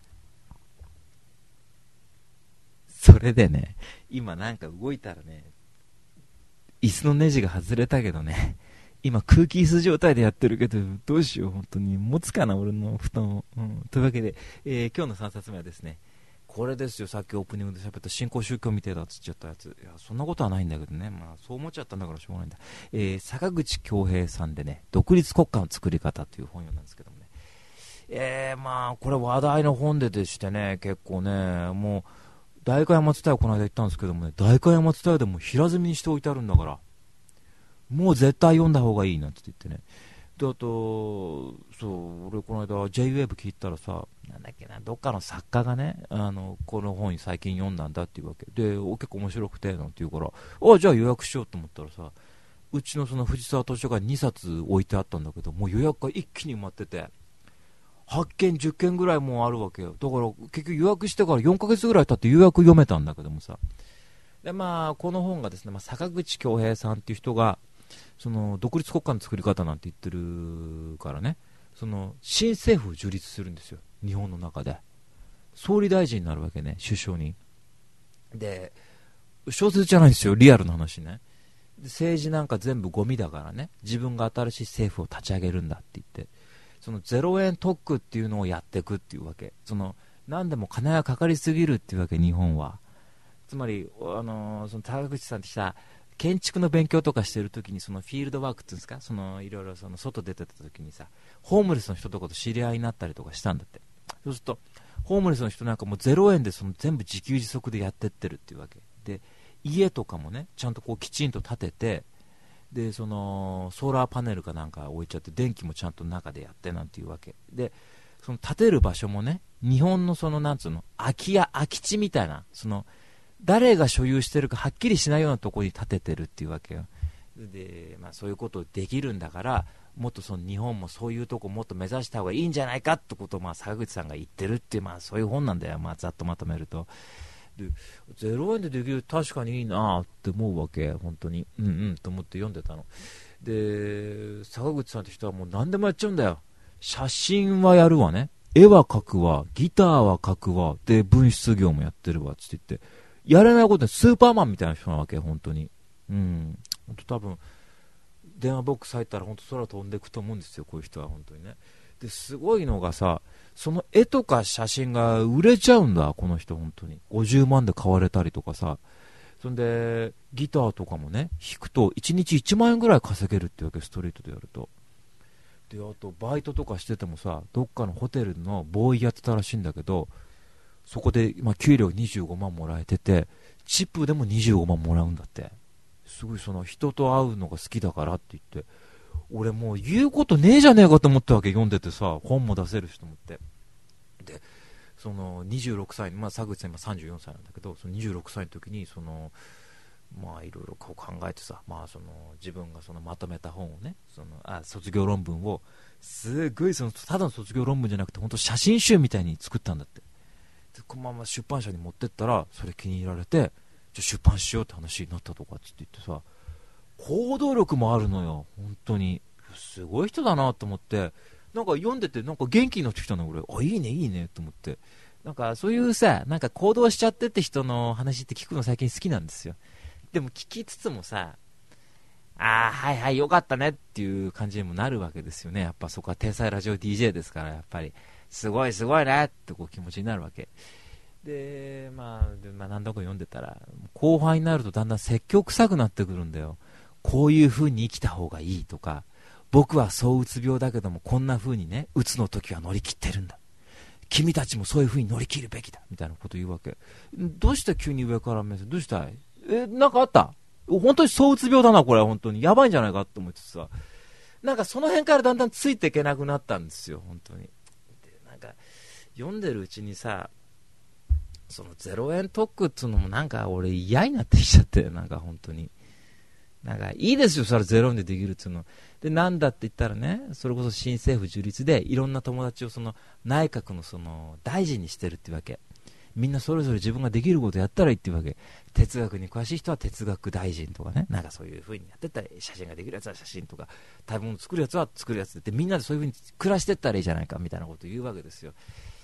それでね、今なんか動いたらね、椅子のネジが外れたけどね、今空気椅子状態でやってるけどどうしよう、本当に持つかな俺の布団を、うん、というわけで、えー、今日のさんさつめはですね、これですよ、さっきオープニングで喋った新興宗教みてえだっつっちゃったやつ。いやそんなことはないんだけどね、まあそう思っちゃったんだからしょうがないんだ、えー、坂口恭平さんでね、独立国家の作り方という本読んだんですけどもね、えー、まあこれ話題の本ででしてね、結構ね、もう代官山蔦屋この間行ったんですけどもね、代官山蔦屋でも平積みにしておいてあるんだから、もう絶対読んだ方がいいなんて言ってね。であとそう俺この間 ジェイウェーブ 聞いたらさ、なんだっけな、どっかの作家がね、あのこの本最近読んだんだっていうわけで、お結構面白くてなんて言うから、あじゃあ予約しようと思ったらさ、うちのその藤沢図書館ににさつ置いてあったんだけど、もう予約が一気に埋まっててはっけんじゅっけんぐらいもうあるわけよ。だから結局予約してからよんかげつぐらい経って予約読めたんだけどもさ、でまあこの本がですね、まあ、坂口恭平さんっていう人がその独立国家の作り方なんて言ってるからね、その新政府を樹立するんですよ、日本の中で総理大臣になるわけね、首相に。で小説じゃないですよ、リアルな話ね。で政治なんか全部ゴミだからね、自分が新しい政府を立ち上げるんだって言って、そのゼロえん特区っていうのをやっていくっていうわけ。その何でも金がかかりすぎるっていうわけ、日本は。つまり、あのー、その高口さんってさ、建築の勉強とかしてるときに、そのフィールドワークっていうんですか、そのいろいろその外出てたときにさ、ホームレスの人とかと知り合いになったりとかしたんだって。そうするとホームレスの人なんかもうゼロえんでその全部自給自足でやってってるっていうわけで、家とかもねちゃんとこうきちんと建てて、でそのソーラーパネルかなんか置いちゃって、電気もちゃんと中でやってなんていうわけで、その建てる場所もね、日本のそのなんつうの空き家空き地みたいな、その誰が所有してるかはっきりしないようなところに建ててるっていうわけよ。で、まあ、そういうことできるんだから、もっとその日本もそういうとこもっと目指した方がいいんじゃないかってことを、まあ、坂口さんが言ってるっていう、まあ、そういう本なんだよ、まあ、ざっとまとめると。でゼロえんでできる、確かにいいなって思うわけ、本当にうんうんと思って読んでたので、坂口さんって人はもう何でもやっちゃうんだよ。写真はやるわね、絵は描くわ、ギターは描くわ、で文筆業もやってるわって言って、やれないことでスーパーマンみたいな人なわけ、本当に。うん、本当多分電話ボックス入ったら本当空飛んでいくと思うんですよ、こういう人は本当にね。ですごいのがさ、その絵とか写真が売れちゃうんだ、この人本当に。ごじゅうまんで買われたりとかさ、そんでギターとかもね弾くといちにちいちまんえんぐらい稼げるってわけ、ストリートでやると。であとバイトとかしててもさ、どっかのホテルのボーイやってたらしいんだけど、そこで、まあ、給料にじゅうごまんもらえてて、チップでもにじゅうごまんもらうんだって。すごい、その人と会うのが好きだからって言って、俺もう言うことねえじゃねえかと思ったわけ、読んでてさ、本も出せるしと思って。でそのにじゅうろくさい、まあ、佐口さん今さんじゅうよんさいなんだけど、そのにじゅうろくさいの時にそのまあいろいろこう考えてさ、まあ、その自分がそのまとめた本をね、そのあ卒業論文をすごいそのただの卒業論文じゃなくて本当写真集みたいに作ったんだって。でこのまま出版社に持ってったらそれ気に入られて、じゃ出版しようって話になったとかっつって言ってさ、行動力もあるのよ本当に。すごい人だなと思って、なんか読んでてなんか元気になってきたの俺。あ、いいねいいねと思って、なんかそういうさ、なんか行動しちゃってって人の話って聞くの最近好きなんですよ。でも聞きつつもさ、ああはいはいよかったねっていう感じにもなるわけですよね。やっぱそこは天才ラジオ ディージェー ですから、やっぱりすごいすごいねってこう気持ちになるわけで、まあ、でまあ、何度か読んでたら、後輩になるとだんだん説教臭くなってくるんだよ。こういう風に生きた方がいいとか、僕はそううつ病だけどもこんな風にね、うつの時は乗り切ってるんだ、君たちもそういう風に乗り切るべきだみたいなこと言うわけ。どうして急に上から目線、どうしたい、え、なんかあった、本当にそううつ病だなこれ、本当にやばいんじゃないかって思ってさ、なんかその辺からだんだんついていけなくなったんですよ本当に。でなんか読んでるうちにさ、そのゼロえん特区っていうのもなんか俺嫌になってきちゃって、なんか本当になんかいいですよそれゼロえんでできるっていうので、なんだって言ったらね、それこそ新政府樹立でいろんな友達をその内閣のその大臣にしてるってわけ。みんなそれぞれ自分ができることやったらいいっていうわけ。哲学に詳しい人は哲学大臣とかね、なんかそういう風にやってったら、写真ができるやつは写真とか、食べ物作るやつは作るやつで、みんなでそういう風に暮らしてったらいいじゃないかみたいなことを言うわけですよ。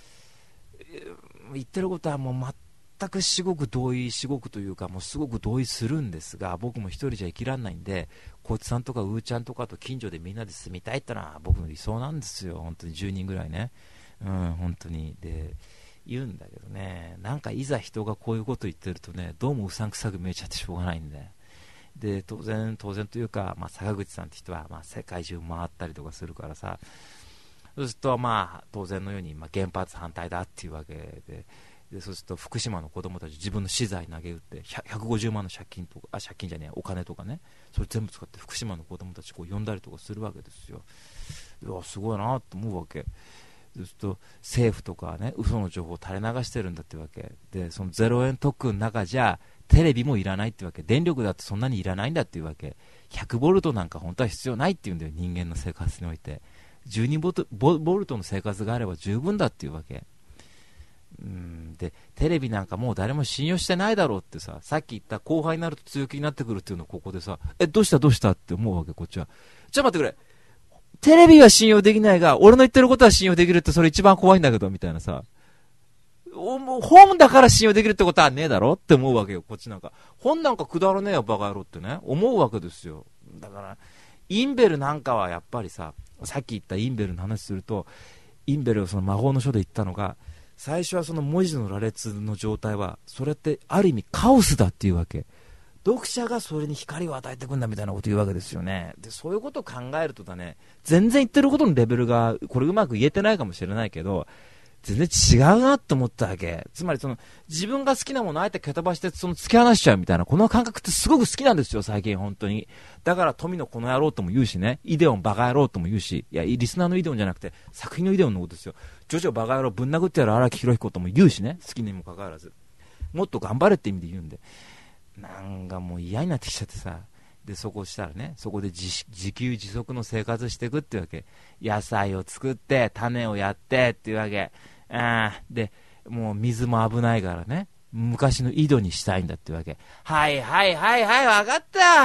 言ってることはもう全く至極同意、至極というかもうすごく同意するんですが、僕も一人じゃ生きらんないんで、こいつさんとかうーちゃんとかと近所でみんなで住みたいってのは僕の理想なんですよ。本当にじゅうにんぐらいね、うん、本当にで言うんだけどね、なんかいざ人がこういうこと言ってるとね、どうもうさんくさく見えちゃってしょうがないんで、で当然当然というか、まあ、坂口さんって人は、まあ、世界中回ったりとかするからさ、そうするとまあ当然のように、まあ、原発反対だっていうわけで、でそうすると福島の子供たち自分の資材投げ打ってひゃくごじゅうまんの借金とか、あ借金じゃねえお金とかね、それ全部使って福島の子供たちこう呼んだりとかするわけですよ。いやすごいなと思うわけ。そうすると政府とかはね、嘘の情報を垂れ流してるんだってわけで、そのゼロえん特区の中じゃテレビもいらないってわけ、電力だってそんなにいらないんだっていうわけ、ひゃくボルトなんか本当は必要ないっていうんだよ、人間の生活において。じゅうにボルト、ボルトの生活があれば十分だっていうわけ。うんでテレビなんかもう誰も信用してないだろうってさ、さっき言った後輩になると強気になってくるっていうのをここでさ、えどうしたどうしたって思うわけ。こっちはちょっと待ってくれ、テレビは信用できないが俺の言ってることは信用できるって、それ一番怖いんだけどみたいなさ、本だから信用できるってことはねえだろって思うわけよ。こっちなんか本なんかくだらねえよバカ野郎ってね思うわけですよ。だからインベルなんかはやっぱりさ、さっき言ったインベルの話すると、インベルをその魔法の書で言ったのが、最初はその文字の羅列の状態はそれってある意味カオスだっていうわけ。読者がそれに光を与えてくんだみたいなこと言うわけですよね。でそういうことを考えるとだね、全然言ってることのレベルがこれうまく言えてないかもしれないけど、全然違うなと思ったわけ。つまりその自分が好きなものをあえて蹴飛ばしてその突き放しちゃうみたいな、この感覚ってすごく好きなんですよ最近本当に。だから富のこの野郎とも言うしね、イデオンバカ野郎とも言うし、いやリスナーのイデオンじゃなくて作品のイデオンのことですよ。ジョジョバカ野郎ぶん殴ってやる荒木宏彦とも言うしね、好きにもかかわらずもっと頑張れって意味で言うんで、なんかもう嫌になってきちゃってさ、でそこしたらね、そこで 自, 自給自足の生活していくってわけ。野菜を作って種をやってっていうわけ。あでもう水も危ないからね、昔の井戸にしたいんだってわけ。はいはいはいはい分かった、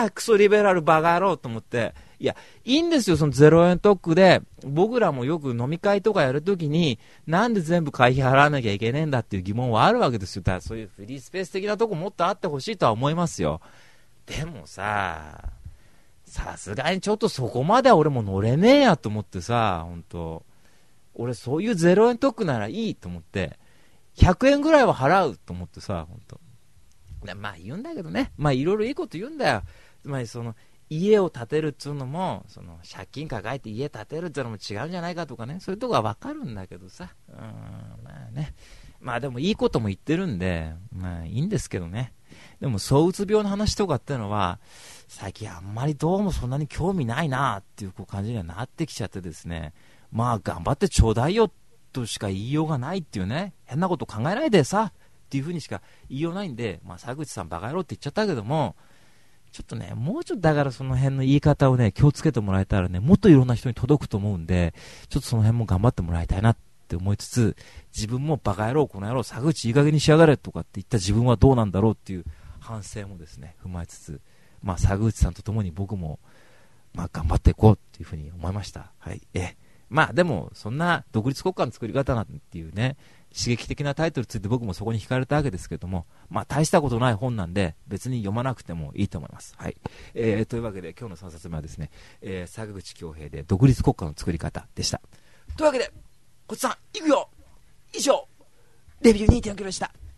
クソリベラルバカ野郎と思って、いやいいんですよそのゼロえん特区で。僕らもよく飲み会とかやるときになんで全部会費払わなきゃいけねえんだっていう疑問はあるわけですよ。だからそういうフリースペース的なとこもっとあってほしいとは思いますよ。でもさ、さすがにちょっとそこまでは俺も乗れねえやと思ってさ、本当俺そういうゼロえん特区ならいいと思ってひゃくえんぐらいは払うと思ってさ、本当まあ言うんだけどね、まあいろいろいいこと言うんだよ。つまりその家を建てるっつうのも、その借金抱えて家建てるっつうのも違うんじゃないかとかね、そういうとこは分かるんだけどさ、うーんまあね、まあでもいいことも言ってるんでまあいいんですけどね。でも躁うつ病の話とかってのは最近あんまりどうもそんなに興味ないなっていう感じにはなってきちゃってですね、まあ頑張ってちょうだいよとしか言いようがないっていうね、変なこと考えないでさっていう風にしか言いようないんで、まあ佐口さんバカ野郎って言っちゃったけども、ちょっとねもうちょっとだからその辺の言い方をね気をつけてもらえたらね、もっといろんな人に届くと思うんで、ちょっとその辺も頑張ってもらいたいなって思いつつ、自分もバカ野郎この野郎佐口いい加減にしやがれとかって言った自分はどうなんだろうっていう反省もですね踏まえつつ、まあ佐口さんとともに僕もまあ頑張っていこうっていうふうに思いました。はい、えまあでもそんな独立国家の作り方なんていうね刺激的なタイトルついて僕もそこに惹かれたわけですけども、まあ大したことない本なんで別に読まなくてもいいと思います。はい、えー、というわけで今日のさんさつめはですね、えー、坂口恭平で独立国家の作り方でした。というわけでこっちさんいくよ、以上レビュー にてんきゅう でした。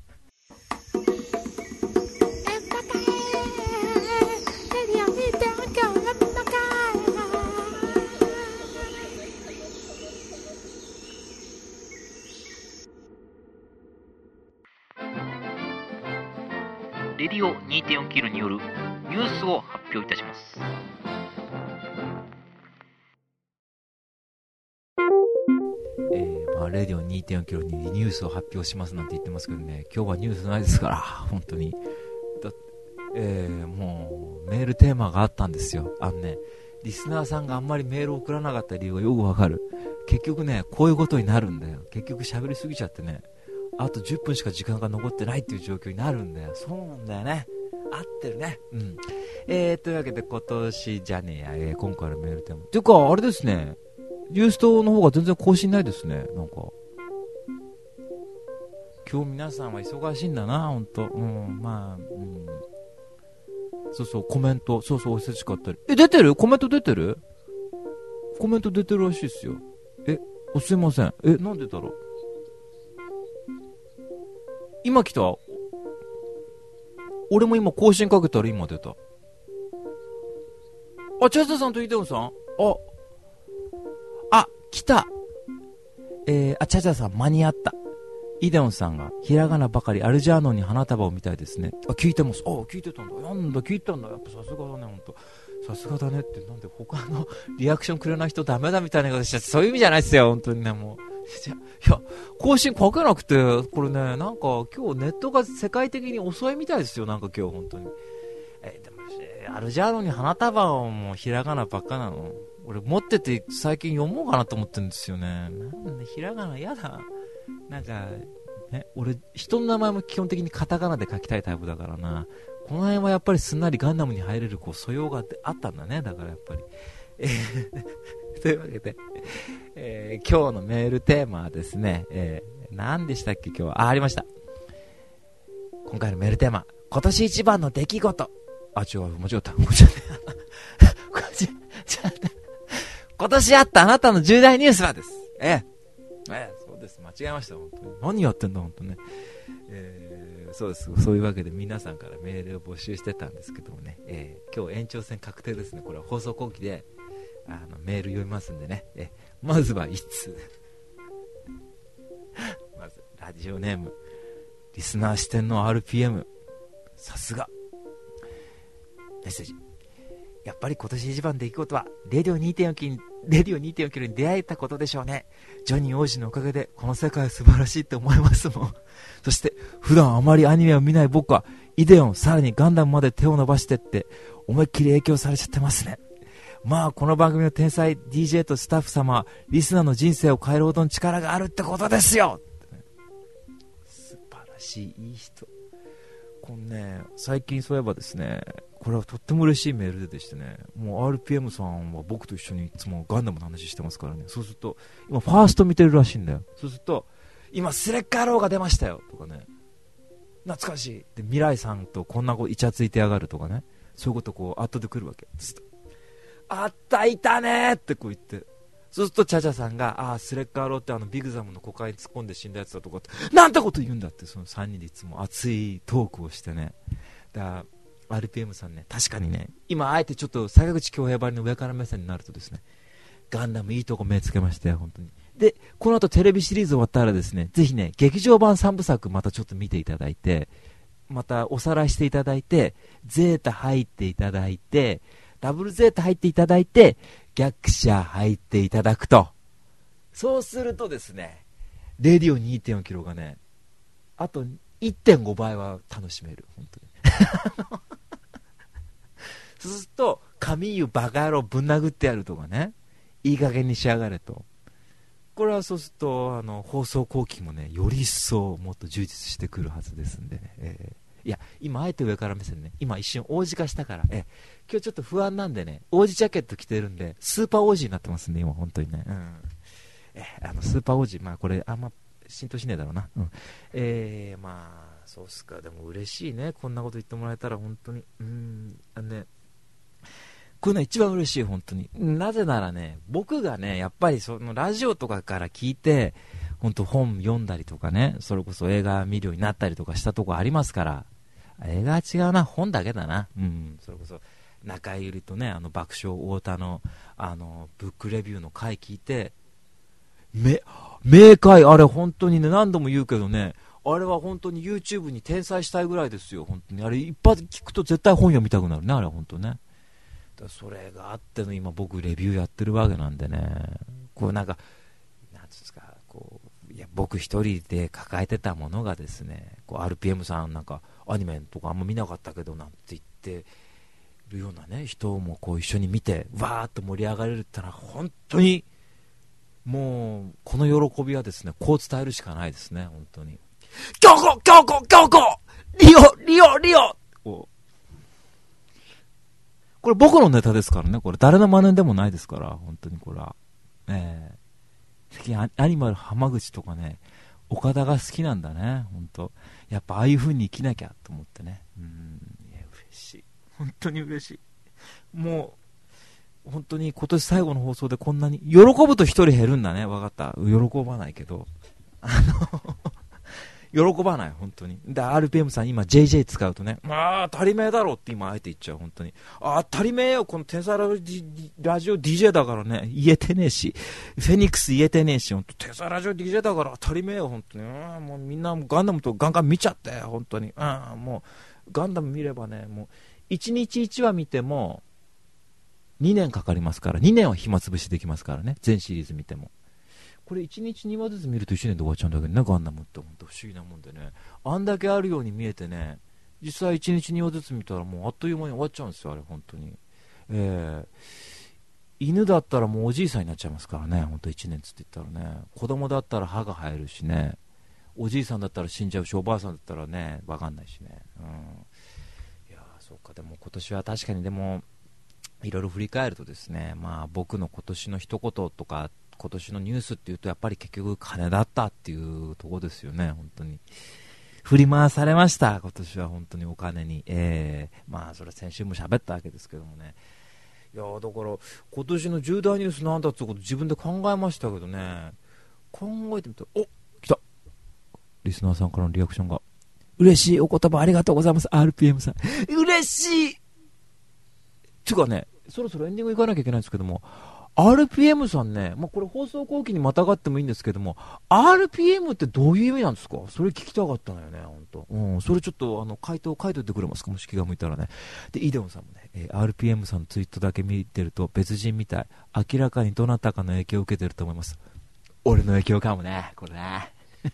レディオ にてんよん キロによるニュースを発表いたします。えー、まあ、レディオ にてんよん キロにニュースを発表しますなんて言ってますけどね、今日はニュースないですから本当にだ、えー、もうメールテーマがあったんですよ。あのね、リスナーさんがあんまりメールを送らなかった理由がよくわかる。結局ね、こういうことになるんだよ。結局喋りすぎちゃってね、あとじゅっぷんしか時間が残ってないっていう状況になるんだよ。そうなんだよね、合ってるね。うん。えー、というわけで今年じゃねえや、えー、今回のメールテーマっていうかあれですね、ニューストの方が全然更新ないですね。なんか今日皆さんは忙しいんだな、ほんと。うん、まあ、うん、そうそう、コメント、そうそう、お久しかったり。え、出てる？コメント出てる？コメント出てるらしいですよ。え、おすいません。え、なんでだろう。今来た。俺も今更新かけたら今出た。あ、チャチャさんとイテオンさん、あ、あ、来た。えー、あ、チャチャさん間に合った。イデオンさんがひらがなばかりアルジャーノンに花束をみたいですね。あ、聞いてます。あ、聞いてたんだ。なんだ、聞いたんだ。やっぱさすがだね、ほんと。さすがだねって、なんで他のリアクションくれない人ダメだみたいなことしちゃって、そういう意味じゃないですよ、本当にね、もう。いや、更新かけなくて、これね、なんか今日ネットが世界的に遅いみたいですよ、なんか今日本当に。えー、でも、アルジャーノンに花束をもうひらがなばっかなの。俺持ってて最近読もうかなと思ってるんですよね。なんでひらがなやだ。なんか、ね、俺人の名前も基本的にカタカナで書きたいタイプだからな。この辺はやっぱりすんなりガンダムに入れるこう素養があったんだね。だからやっぱり、えー、というわけで、えー、今日のメールテーマはですね、えー、何でしたっけ今日は。あ、ありました。今回のメールテーマ、今年一番の出来事。あ、違う、間違った。間違った今年あったあなたの重大ニュースはです。ええええ、そうです。間違えました。本当に。何やってんだ、本当ね。えー、そうです。そういうわけで皆さんからメールを募集してたんですけどもね、えー、今日延長戦確定ですね。これは放送後期であのメール読みますんでね。えー、まずは一通。まず、ラジオネーム、リスナー視点の アールピーエム。さすが。メッセージ。やっぱり今年一番の出来事はレディオ にてんよん キロにレディオ にてんよん キロに出会えたことでしょうね。ジョニー王子のおかげでこの世界は素晴らしいって思いますもん。そして普段あまりアニメを見ない僕はイデオン、さらにガンダムまで手を伸ばしてって思いっきり影響されちゃってますね。まあこの番組の天才 ディージェー とスタッフ様はリスナーの人生を変えるほどの力があるってことですよ。素晴らしい、いい人。このね、最近そういえばですね、これはとっても嬉しいメールでしてね、もう アールピーエム さんは僕と一緒にいつもガンダムの話してますからね。そうすると今ファースト見てるらしいんだよ。そうすると今スレッカーローが出ましたよとかね、懐かしいで未来さんとこんなこうイチャついてやがるとかね、そういうことこう後で来るわけ。あったいたねってこう言って、そうするとチャチャさんが、ああスレッカーローってあのビグザムの股間に突っ込んで死んだやつだとかってなんてこと言うんだって、そのさんにんでいつも熱いトークをしてね。だから アールピーエム さんね、確かにね、今あえてちょっと坂口恭平ばりの上から目線になるとですね、ガンダムいいとこ目つけましたよ本当に。でこの後テレビシリーズ終わったらですね、ぜひね劇場版さんぶさくまたちょっと見ていただいて、またおさらいしていただいて、ゼータ入っていただいて、ダブルゼータ入っていただいて、逆者入っていただくと、そうするとですね、レディオ にてんよん キロがね、あと いってんご 倍は楽しめる本当に。そうすると神湯バカ野郎ぶん殴ってやるとかね、いい加減に仕上がれと。これはそうするとあの放送後期もね、より一層もっと充実してくるはずですんでね、えーいや今あえて上から目線ね、今一瞬王子化したから、え今日ちょっと不安なんでね、王子ジャケット着てるんでスーパー王子になってますんで今本当にね、うん、えあのスーパー王子、まあこれあんま浸透しねえだろうな、うん、えー、まあそうっすか。でも嬉しいね、こんなこと言ってもらえたら本当に、うーん、あのね、こういうの一番嬉しい本当に。なぜならね、僕がねやっぱりそのラジオとかから聞いて本当本読んだりとかね、それこそ映画見るようになったりとかしたとこありますから。映画は違うな、本だけだな、うん、それこそ中井ゆりとね、あの爆笑太田のあのブックレビューの回聞いて、め明快、あれ本当にね、何度も言うけどね、 あれは本当に YouTube に転載したいぐらいですよ。本当にあれ一発聞くと絶対本読みたくなるね、あれ本当ね。だそれがあっての今僕レビューやってるわけなんでね、こうなんかなんですか、こういや僕一人で抱えてたものがですね、こう アールピーエム さんなんかアニメとかあんま見なかったけどなんて言ってるようなね人もこう一緒に見てわーっと盛り上がれるってのは本当にもうこの喜びはですねこう伝えるしかないですね本当に。京子京子京子リオリオリオこれ僕のネタですからね、これ誰の真似でもないですから本当にこれは、えー、最近アニマル浜口とかね岡田が好きなんだね本当。やっぱああいう風に生きなきゃと思ってね、うーん、いや嬉しい本当に嬉しい。もう本当に今年最後の放送でこんなに喜ぶと一人減るんだね。分かった、喜ばないけどあの喜ばない本当に。で アールピーエム さん今 ジェイジェイ 使うとね、まあ当たり前だろって今あえて言っちゃう本当に。あ当たり前よ、この天才ラジ, ラジオ ディージェー だからね言えてねえし、フェニックス言えてねえし、本当天才ラジオ ディージェー だから当たり前よ本当に。うんもうみんなガンダムとガンガン見ちゃって本当に。うんもうガンダム見ればねもういちにちいちわ見てもにねんかかりますから、にねんは暇つぶしできますからね、全シリーズ見ても。これいちにちにわずつ見るといちねんで終わっちゃうんだけどね、ガンダムって本当不思議なもんでね、あんだけあるように見えてね、実際いちにちにわずつ見たらもうあっという間に終わっちゃうんですよあれ本当に。えー、犬だったらもうおじいさんになっちゃいますからね本当いちねんつって言ったらね、子供だったら歯が生えるしね、おじいさんだったら死んじゃうし、おばあさんだったらね分かんないしね、うん、いやそうか。でも今年は確かにでもいろいろ振り返るとですね、まあ僕の今年の一言とか今年のニュースっていうとやっぱり結局金だったっていうところですよね本当に。振り回されました今年は本当にお金に、えー、まあそれ先週も喋ったわけですけどもね。いやだから今年の重大ニュースなんだってこと自分で考えましたけどね、考えてみたらお来たリスナーさんからのリアクションが嬉しいお言葉ありがとうございます アールピーエム さん嬉しいっていうかね、そろそろエンディング行かなきゃいけないんですけども、アールピーエム さんね、まあ、これ放送後期にまたがってもいいんですけども アールピーエム ってどういう意味なんですか、それ聞きたかったのよね本当、うん、それちょっとあの回答書いといてくれますか、もし気が向いたらね。でイデオンさんもね、えー、アールピーエム さんのツイートだけ見てると別人みたい、明らかにどなたかの影響を受けてると思います。俺の影響かもねこれね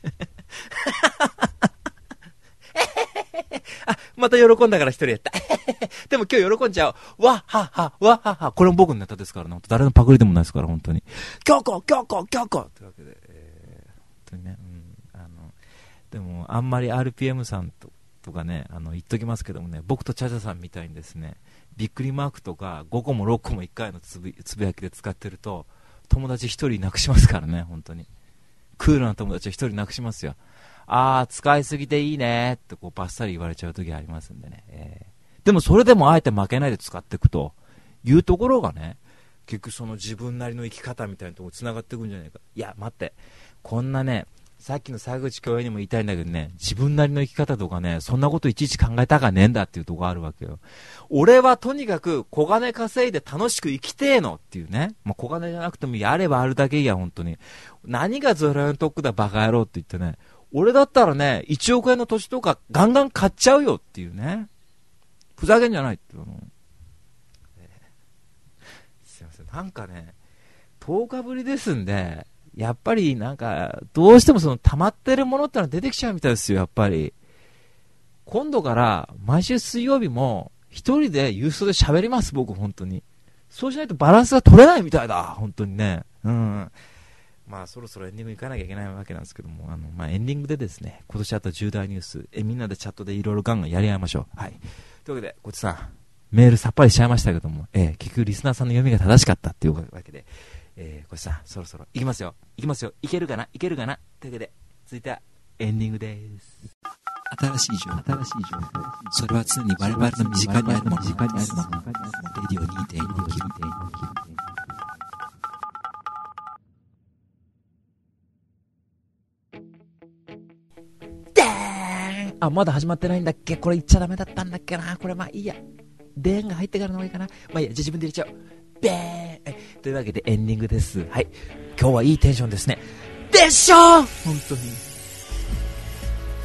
あ、また喜んだから一人やったでも今日喜んじゃうわっはっはわっはっは、これも僕のネタですからね、誰のパクリでもないですから本当に。京子京子京子というわけで、えー、本当にね、うん、あのでもあんまり アールピーエム さん と, とかねあの言っときますけどもね、僕とチャチャさんみたいにですねびっくりマークとかごこもろっこもいっかいのつ ぶ, つぶやきで使ってると友達一人なくしますからね本当に。クールな友達を一人なくしますよ。あー使いすぎていいねってこうバッサリ言われちゃう時ありますんでね、えー、でもそれでもあえて負けないで使っていくというところがね、結局その自分なりの生き方みたいなところにつながっていくんじゃないか。いや待って、こんなねさっきの沢口教員にも言いたいんだけどね、自分なりの生き方とかねそんなこといちいち考えたかねえんだっていうところがあるわけよ。俺はとにかく小金稼いで楽しく生きてえのっていうね、まあ、小金じゃなくてもやればあるだけいいや本当に。何がゾロ円特区だバカ野郎って言ってね、俺だったらねいちおくえんの土地とかガンガン買っちゃうよっていうね、ふざけんじゃないっていうの、えー、すいませんなんかねとおかぶりですんでやっぱりなんかどうしてもその溜まってるものってのは出てきちゃうみたいですよ。やっぱり今度から毎週水曜日も一人でユーストで喋ります僕本当に。そうしないとバランスが取れないみたいだ本当にね。うんまあそろそろエンディング行かなきゃいけないわけなんですけども、あの、まあ、エンディングでですね今年あった重大ニュースえみんなでチャットでいろいろガンガンやり合いましょう。はいというわけでこっちさんメールさっぱりしちゃいましたけども、えー、結局リスナーさんの読みが正しかったっていうわけで、えー、こっちさんそろそろ行きますよ行きますよいけるかないけるかなというわけで続いてはエンディングです。 新しい情報、新しい情報。それは常に我々の身近にあるもの。身近にあるもの。レディオ にてんご キロ。 でーんあ、まだ始まってないんだっけ、これ言っちゃダメだったんだっけな、これまあいいや。でーんが入ってからの方がいいかな。まあいいや、じゃあ自分で入れちゃおう。べーんというわけでエンディングです。はい。今日はいいテンションですね。でしょー本当に。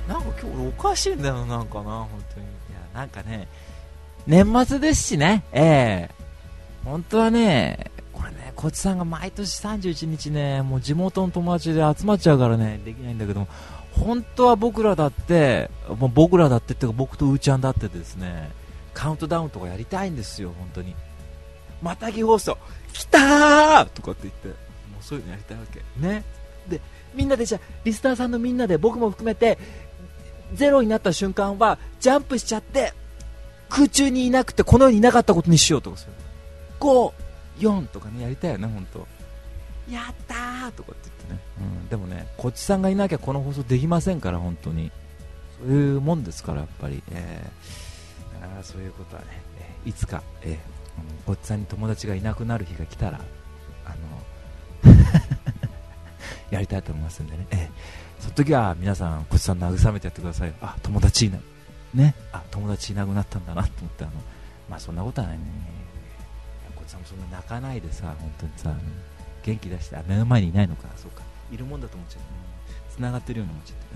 なんか今日俺おかしいんだよなんかな本当に。いやなんかね年末ですしね、ええー、本当はねこれねこっちさんが毎年さんじゅういちにちねもう地元の友達で集まっちゃうからねできないんだけども、本当は僕らだってもう僕らだってっていうか僕とうーちゃんだってですねカウントダウンとかやりたいんですよ本当に。またぎ放送来たーとかって言ってもうそういうのやりたいわけね。でみんなでじゃあリスナーさんのみんなで僕も含めてゼロになった瞬間はジャンプしちゃって空中にいなくてこの世にいなかったことにしようとかする。ご、よんとかねやりたいよね本当。やったーとかって言ってね、うん、でもねこっちさんがいなきゃこの放送できませんから本当にそういうもんですからやっぱり、えー、あそういうことはね、えー、いつか、えー、こっちさんに友達がいなくなる日が来たらあのやりたいと思いますんでね、えー、その時は皆さんこっちさん慰めてやってください。あ友達いなねあ友達いなくなったんだなと思ってあのまあそんなことはないね。こっちさんもそんな泣かないでさ本当にさ元気出して、あ目の前にいないのかそうかいるもんだと思っちゃうつながってるように思っちゃって、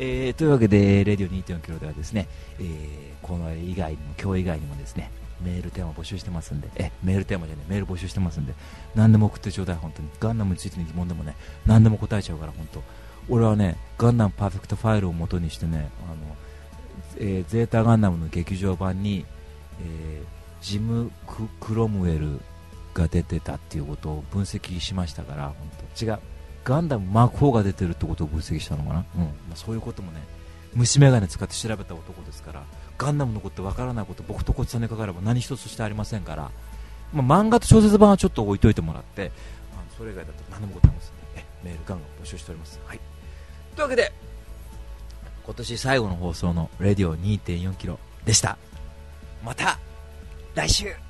えー、というわけでレディオ にてんよんキロではですね、えー、この以外にも今日以外にもですねメールテーマ募集してますんでえメールテーマじゃねメール募集してますんで何でも送ってちょうだい本当に。ガンダムについての疑問でもね何でも答えちゃうから本当。俺はねガンダムパーフェクトファイルを元にしてねあの、えー、ゼータガンダムの劇場版に、えー、ジムク・クロムウェルが出てたっていうことを分析しましたから本当違うガンダムマークフォーが出てるってことを分析したのかな、うんまあ、そういうこともね虫眼鏡使って調べた男ですからガンダムのことわからないこと僕とこっちさんにかかれば何一つしてありませんから、まあ、漫画と小説版はちょっと置いといてもらってあのそれ以外だと何でも答えますんでえメールガンガン募集しております、はい、というわけで今年最後の放送のレディオ にてんよんキロでした。また来週。